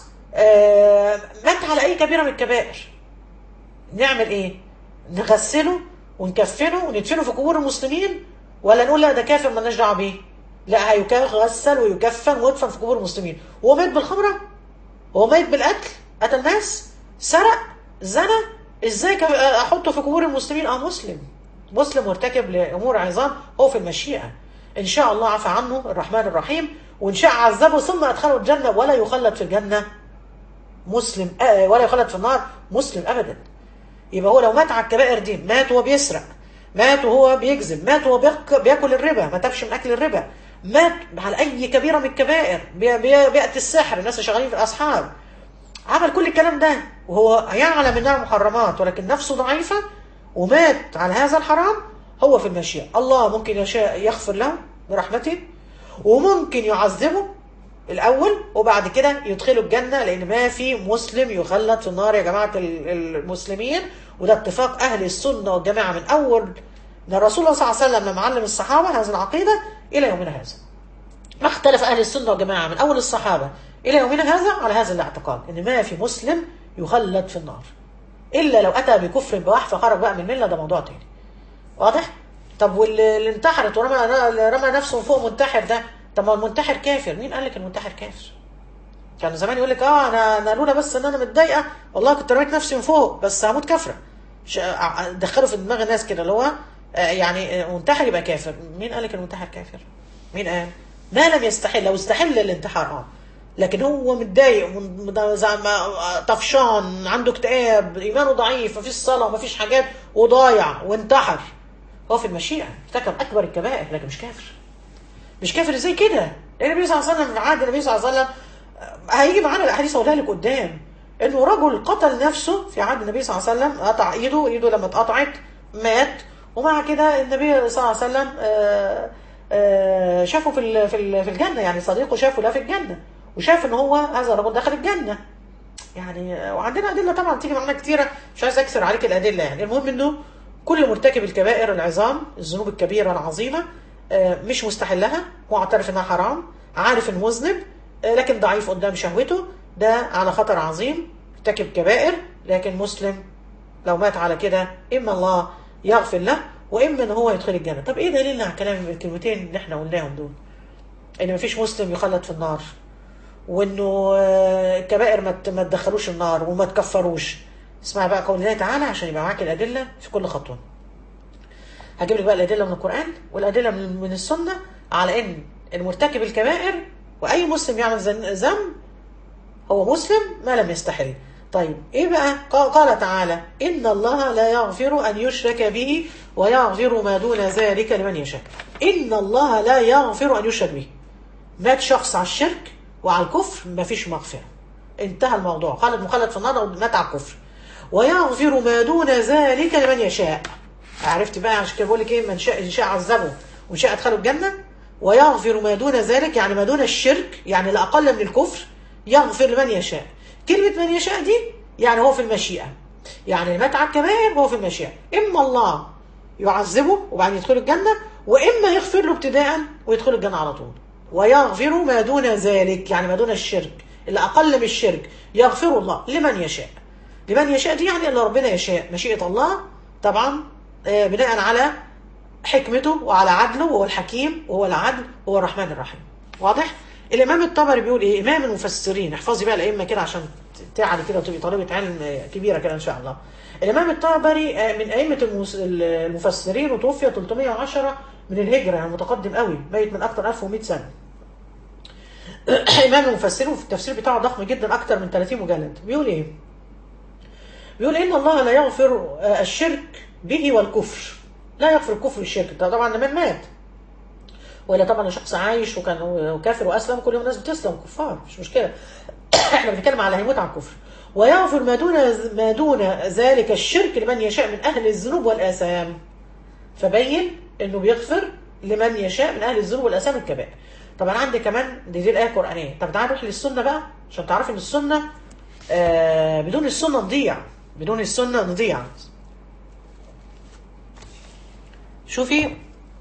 مات على اي كبيره من الكبائر، نعمل ايه؟ نغسله ونكفنه وندفنه في قبور المسلمين، ولا نقول لا ده كافر مالناش دعوه بيه؟ لا، هيغسل ويكفن ويدفن في قبور المسلمين. وهو ميت بالخمره؟ هو ميت بالقتل؟ قتل ناس؟ سرق؟ زنى؟ ازاي احطه في قبور المسلمين؟ مسلم، مسلم مرتكب لامور عظام، هو في المشيئه. ان شاء الله عفى عنه الرحمن الرحيم، وان شاء عذبه ثم ادخله الجنه، ولا يخلد في الجنه مسلم، ولا يخلد في النار مسلم ابدا. يبقى هو لو مات على الكبائر دي، مات وهو بيسرق، مات وهو بيكذب، مات وهو بياكل الربا، ما تابش من اكل الربا، مات على اي كبيره من الكبائر، بيأتي السحر، الناس اللي شغالين في الاصحاب، عمل كل الكلام ده وهو يعلم انها محرمات ولكن نفسه ضعيفه ومات على هذا الحرام، هو في المشيئه. الله ممكن يشاء يغفر له برحمته، وممكن يعذبه الاول وبعد كده يدخله الجنه، لان ما في مسلم يخلد في النار يا جماعه المسلمين. وده اتفاق اهل السنه والجماعه من اول ان الرسول صلى الله عليه وسلم لما علم الصحابه هذه العقيده الى يومنا هذا. ما اختلف اهل السنه والجماعه من اول الصحابه الى يومنا هذا على هذا الاعتقاد، ان ما في مسلم يخلد في النار الا لو اتى بكفر بواح فخرج بقى من المله، ده موضوع تاني. واضح؟ طب واللي انتحرت ورمى نفسه من فوق منتحر ده، طب ما المنتحر كافر، مين قال لك المنتحر كافر؟ كان زمان يقول لك انا لولا بس ان انا متضايقه والله كنت رميت نفسي من فوق بس هموت كافره. دخلوا في دماغ الناس كده اللي هو يعني منتحر يبقى كافر. مين قال لك المنتحر كافر؟ مين قال؟ ما لم يستحل، لو استحل الانتحار لكن هو متضايق طفشان عنده اكتئاب ايمانه ضعيف مفيش صلاه ومفيش حاجات وضايع وانتحر، هو في المشيئه ارتكب اكبر الكبائر لكن مش كافر. مش كافر ازاي كده؟ لان النبي صلى الله عليه وسلم في عهد النبي صلى الله عليه وسلم هيجي معانا الاحاديث اقولها لك قدام، انه رجل قتل نفسه في عهد النبي صلى الله عليه وسلم، قطع ايده لما اتقطعت مات، ومع كده النبي صلى الله عليه وسلم شافه في الجنه، يعني صديقه شافه لا في الجنه وشاف ان هو هذا الرجل دخل الجنه. يعني وعندنا ادله طبعا تيجي معانا كتيره، مش عايز اكثر عليك الادله. يعني المهم انه كل مرتكب الكبائر العظام، الذنوب الكبيره العظيمه، مش مستحلها، معترف انها حرام، عارف انه مذنب، لكن ضعيف قدام شهوته، ده على خطر عظيم، ارتكب كبائر لكن مسلم. لو مات على كده اما الله يغفر له واما ان هو يدخل الجنه. طب ايه دليلنا على كلام الكلمتين اللي احنا قلناهم دول؟ ان مفيش مسلم يخلد في النار، وانه الكبائر ما تدخلوش النار وما تكفروش. اسمع بقى قول الله تعالى عشان يبقى معاك الادله في كل خطوه. هجيب لك بقى الادله من القران والادله من السنه على ان المرتكب الكبائر واي مسلم يعمل ذنب هو مسلم ما لم يستحل. طيب ايه بقى؟ قال تعالى ان الله لا يغفر ان يشرك به ويغفر ما دون ذلك لمن يشاء. ان الله لا يغفر ان يشرك به، مات شخص على الشرك وعلى الكفر مفيش مغفره، انتهى الموضوع، خالد مخلد في النار ومات على الكفر. ويغفر ما دون ذلك لمن يشاء. عرفت بقى؟ عشان كده بقول لك ايه، من شاء ان شاء عذبه وان شاء ادخله الجنه. ويغفر ما دون ذلك يعني ما دون الشرك، يعني لا اقل من الكفر، يغفر لمن يشاء. كلمه من يشاء دي يعني هو في المشيئه، يعني اللي مات على الكبائر هو في المشيئه، اما الله يعذبه وبعدين يدخل الجنه، واما يغفر له ابتداء ويدخل الجنه على طول. ويغفر ما دون ذلك يعني ما دون الشرك، اللي اقل من الشرك يغفر الله لمن يشاء. لمن يشاء دي يعني اللي ربنا يشاء، مشيئه الله طبعا بناء على حكمته وعلى عدله، وهو الحكيم وهو العدل وهو الرحمن الرحيم. واضح؟ الامام الطبري بيقول ايه؟ امام المفسرين، احفظي بقى الائمه كده عشان تعالي كده وتبقي طالبه علم كبيره كده ان شاء الله. الامام الطبري من ائمه المفسرين، وتوفي 310 من الهجره، يعني متقدم قوي، ميت من اكثر 1100 سنه. امام المفسرين، وفي التفسير بتاعه ضخم جدا اكثر من 30 مجلد. بيقول ايه؟ بيقول ان الله لا يغفر الشرك به والكفر، لا يغفر الكفر والشرك، ده طبعا لمن مات، ولا طبعا شخص عايش وكان كافر واسلم، كل يوم الناس بتسلم كفار مش مشكله. احنا بنتكلم على هيموت على الكفر. ويغفر ما دون ذلك الشرك لمن يشاء من اهل الذنوب والاثام. فبين انه بيغفر لمن يشاء من اهل الذنوب والاثام الكبائر. طبعا عندي كمان دي الايه القرانيه. طب تعالى نروح للسنه بقى عشان تعرفي ان السنه بدون السنه نضيع، بدون السنه نضيع. شوفي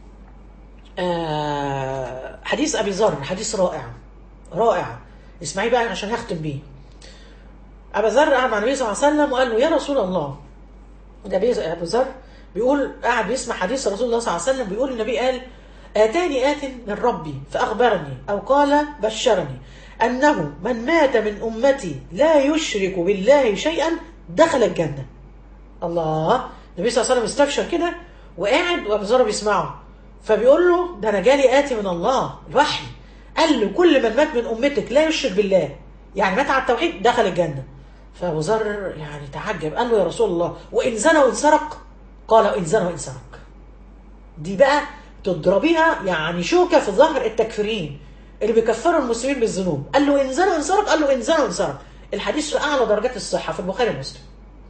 حديث ابي ذر، حديث رائع رائع، اسمعي بقى عشان هختم بيه. ابو ذر قعد مع النبي صلى الله عليه وسلم وقال له يا رسول الله، ده ابو ذر بيقول قاعد بيسمع حديث رسول الله صلى الله عليه وسلم، بيقول النبي قال آتاني آت من ربي فأخبرني أو قال بشرني أنه من مات من أمتي لا يشرك بالله شيئا دخل الجنة. الله، النبي صلى الله عليه وسلم استبشر كده وقاعد وأبو ذر بيسمعه، فبيقول له ده أنا جالي آتي من الله الوحي قال له كل من مات من أمتك لا يشرك بالله، يعني مات على التوحيد دخل الجنة. فأبو ذر يعني تعجب، قال له يا رسول الله وإن زنى وإن سرق؟ قال وإن زنى وإن سرق. دي بقى تضربيها يعني شوكة في ظهر التكفيرين اللي بيكفروا المسلمين بالذنوب. قال له إن زنى وإن سرق؟ قال له إن زنى وإن سرق. الحديث في أعلى درجات الصحة في البخاري ومسلم،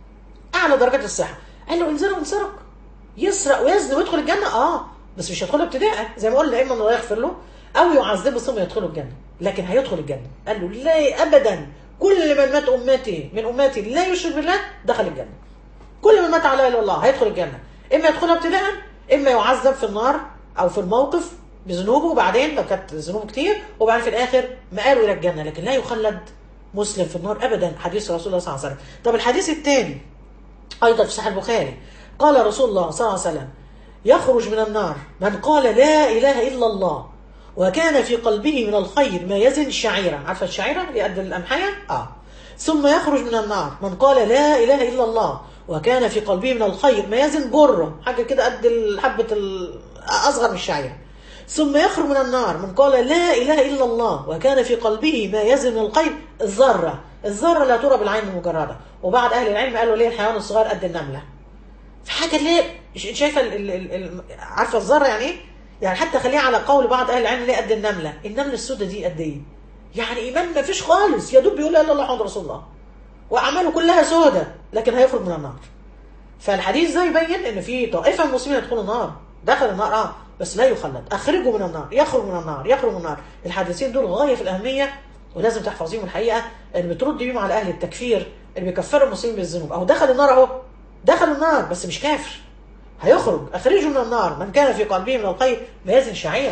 أعلى درجات الصحة. قال له إن زنى وإن سرق، يسرق ويزني ويدخل الجنة، بس مش هيدخلها ابتداء زي ما قلنا، إما الله يغفر له أو يعذبه ثم يدخله الجنة، لكن هيدخل الجنة. قال له لا أبدا، كل من مات من أمتي لا يشرك بالله دخل الجنة. كل من مات على لا إله إلا الله هيدخل الجنة، إما يدخلها ابتداء إما يعذب في النار أو في الموقف بذنوبه، وبعدين لو كانت ذنوبه كتير وبعدين في الآخر مآله إلى الجنة، لكن لا يخلد مسلم في النار أبدا. حديث رسول الله صلى الله عليه وسلم. طب الحديث الثاني أيضا في صحيح البخاري، قال رسول الله صلى الله عليه وسلم يخرج من النار من قال لا إله إلا الله وكان في قلبه من الخير ما يزن شعيرا. عارفة الشعيرة اللي قد الأمحية؟ ثم يخرج من النار من قال لا إله إلا الله وكان في قلبه من الخير ما يزن بره، حاجة كده قد الحبة أصغر من الشعيرة. ثم يخرج من النار من قال لا إله إلا الله وكان في قلبه ما يزن من الخير الذرة. الذرة لا ترى بالعين المجردة. وبعد أهل العلم قالوا ليه الحيوان الصغير قد النملة. في حاجة ليه شايفة عارفة الذرة يعني إيه؟ يعني حتى خليها على قول بعض أهل العلم ليه قد النملة. النملة السوداء دي قد إيه؟ يعني إيمان ما فيش خالص، يا دوب بيقول لا إله إلا الله محمد رسول الله وأعماله كلها سوداء، لكن هيخرج من النار. فالحديث ده يبين إن في طائفة من المسلمين يدخلوا النار، دخل النار بس لا يخلد. أخرجوا من النار، يخرج من النار، يخرج من النار. الحديثين دول غاية في الأهمية ولازم تحفظيهم الحقيقة، اللي بترد بيهم على أهل التكفير اللي بيكفروا المسلمين بالذنوب. أهو دخل النار، أهو دخل النار بس مش كافر، هيخرج. أخرجوا من النار من كان في قلبه من الخير ما يزن شعيرا.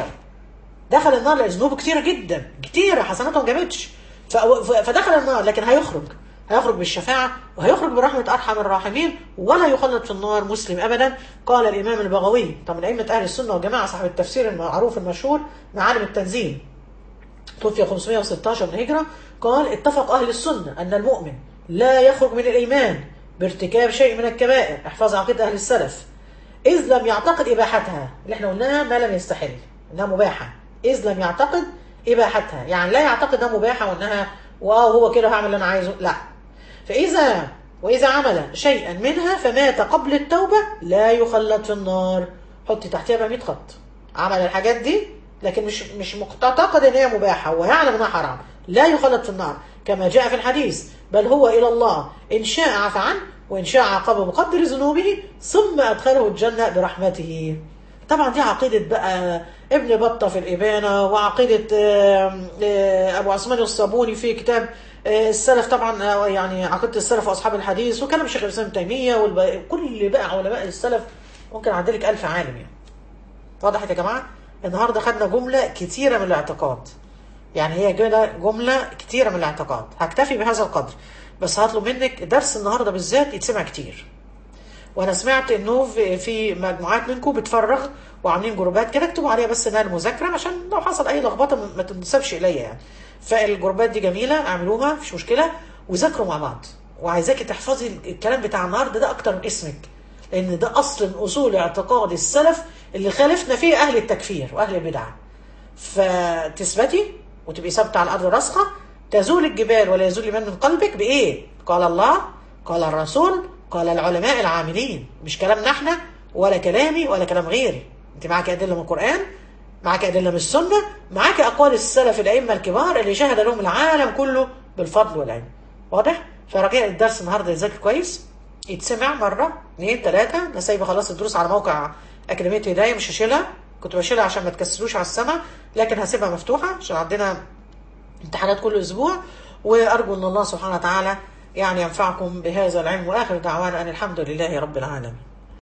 دخل النار لأن ذنوبه كتيرة جدا، كتيرة، حسناته ما جابتش، فدخل النار، لكن هيخرج بالشفاعة وهيخرج برحمة أرحم الراحمين، ولا يخلد في النار مسلم أبدا. قال الإمام البغوي، طبعا من أئمة أهل السنة والجماعة، صاحب التفسير المعروف المشهور معالم التنزيل، توفي 516 من الهجرة، قال اتفق أهل السنة أن المؤمن لا يخرج من الإيمان بارتكاب شيء من الكبائر، احفظ عقيدة أهل السلف، إذ لم يعتقد إباحتها، اللي احنا قلناها ما لم يستحل إنها مباحة، إذ لم يعتقد إباحتها، يعني لا يعتقد إنها مباحة وإنها هو كده هعمل اللي أنا عايزه، لا. وإذا عمل شيئا منها فمات قبل التوبة لا يخلد في النار. حطي تحتها بقى 100 خط. عمل الحاجات دي لكن مش معتقد ان هي مباحة ويعلم انها حرام، لا يخلد في النار كما جاء في الحديث، بل هو إلى الله إن شاء عفى عنه وإن شاء عاقبه بقدر ذنوبه ثم أدخله الجنة برحمته. طبعا دي عقيدة بقى ابن بطة في الإبانة، وعقيدة أبو عثمان الصابوني في كتاب السلف، طبعا يعني عقيدة السلف وأصحاب الحديث، وكلام شيخ الإسلام تيمية، كل بقى علماء السلف ممكن أعدلك 1000 عالم يعني. واضح يا جماعة؟ النهاردة خدنا جملة كتيرة من الاعتقاد، يعني هي جملة كتيرة من الاعتقاد. هكتفي بهذا القدر، بس هطلب منك درس النهاردة بالذات يتسمع كتير. وانا سمعت انه في مجموعات منكم بتفرغ وعاملين جروبات كده، اكتبوا عليها بس انها المذاكره عشان لو حصل اي لخبطه ما تنسبش اليا يعني. فالجروبات دي جميله، اعملوها مفيش مشكله وذاكروا مع بعض. وعايزاكي تحفظي الكلام بتاع النهارده ده اكتر من اسمك، لان ده اصل من اصول اعتقاد السلف اللي خالفنا فيه اهل التكفير واهل البدع. فتثبتي وتبقي ثابته على الارض راسخه، تزول الجبال ولا يزول الايمان من قلبك بايه؟ قال الله، قال الرسول، قال العلماء العاملين، مش كلامنا احنا ولا كلامي ولا كلام غيري. انت معاك ادله من القران، معاك ادله من السنه، معاك اقوال السلف الائمه الكبار اللي شهد لهم العالم كله بالفضل والعلم. واضح؟ فرجاء الدرس النهارده يذاكر كويس، يتسمع مره 2 3. انا سايبه خلاص الدروس على موقع اكاديميه هدايه، مش هشيلها، كنت بشيلها عشان ما تكسلوش على السمع، لكن هسيبها مفتوحه عشان عندنا امتحانات كل اسبوع. وارجو ان الله سبحانه وتعالى يعني ينفعكم بهذا العلم، واخر دعوانا ان الحمد لله رب العالمين.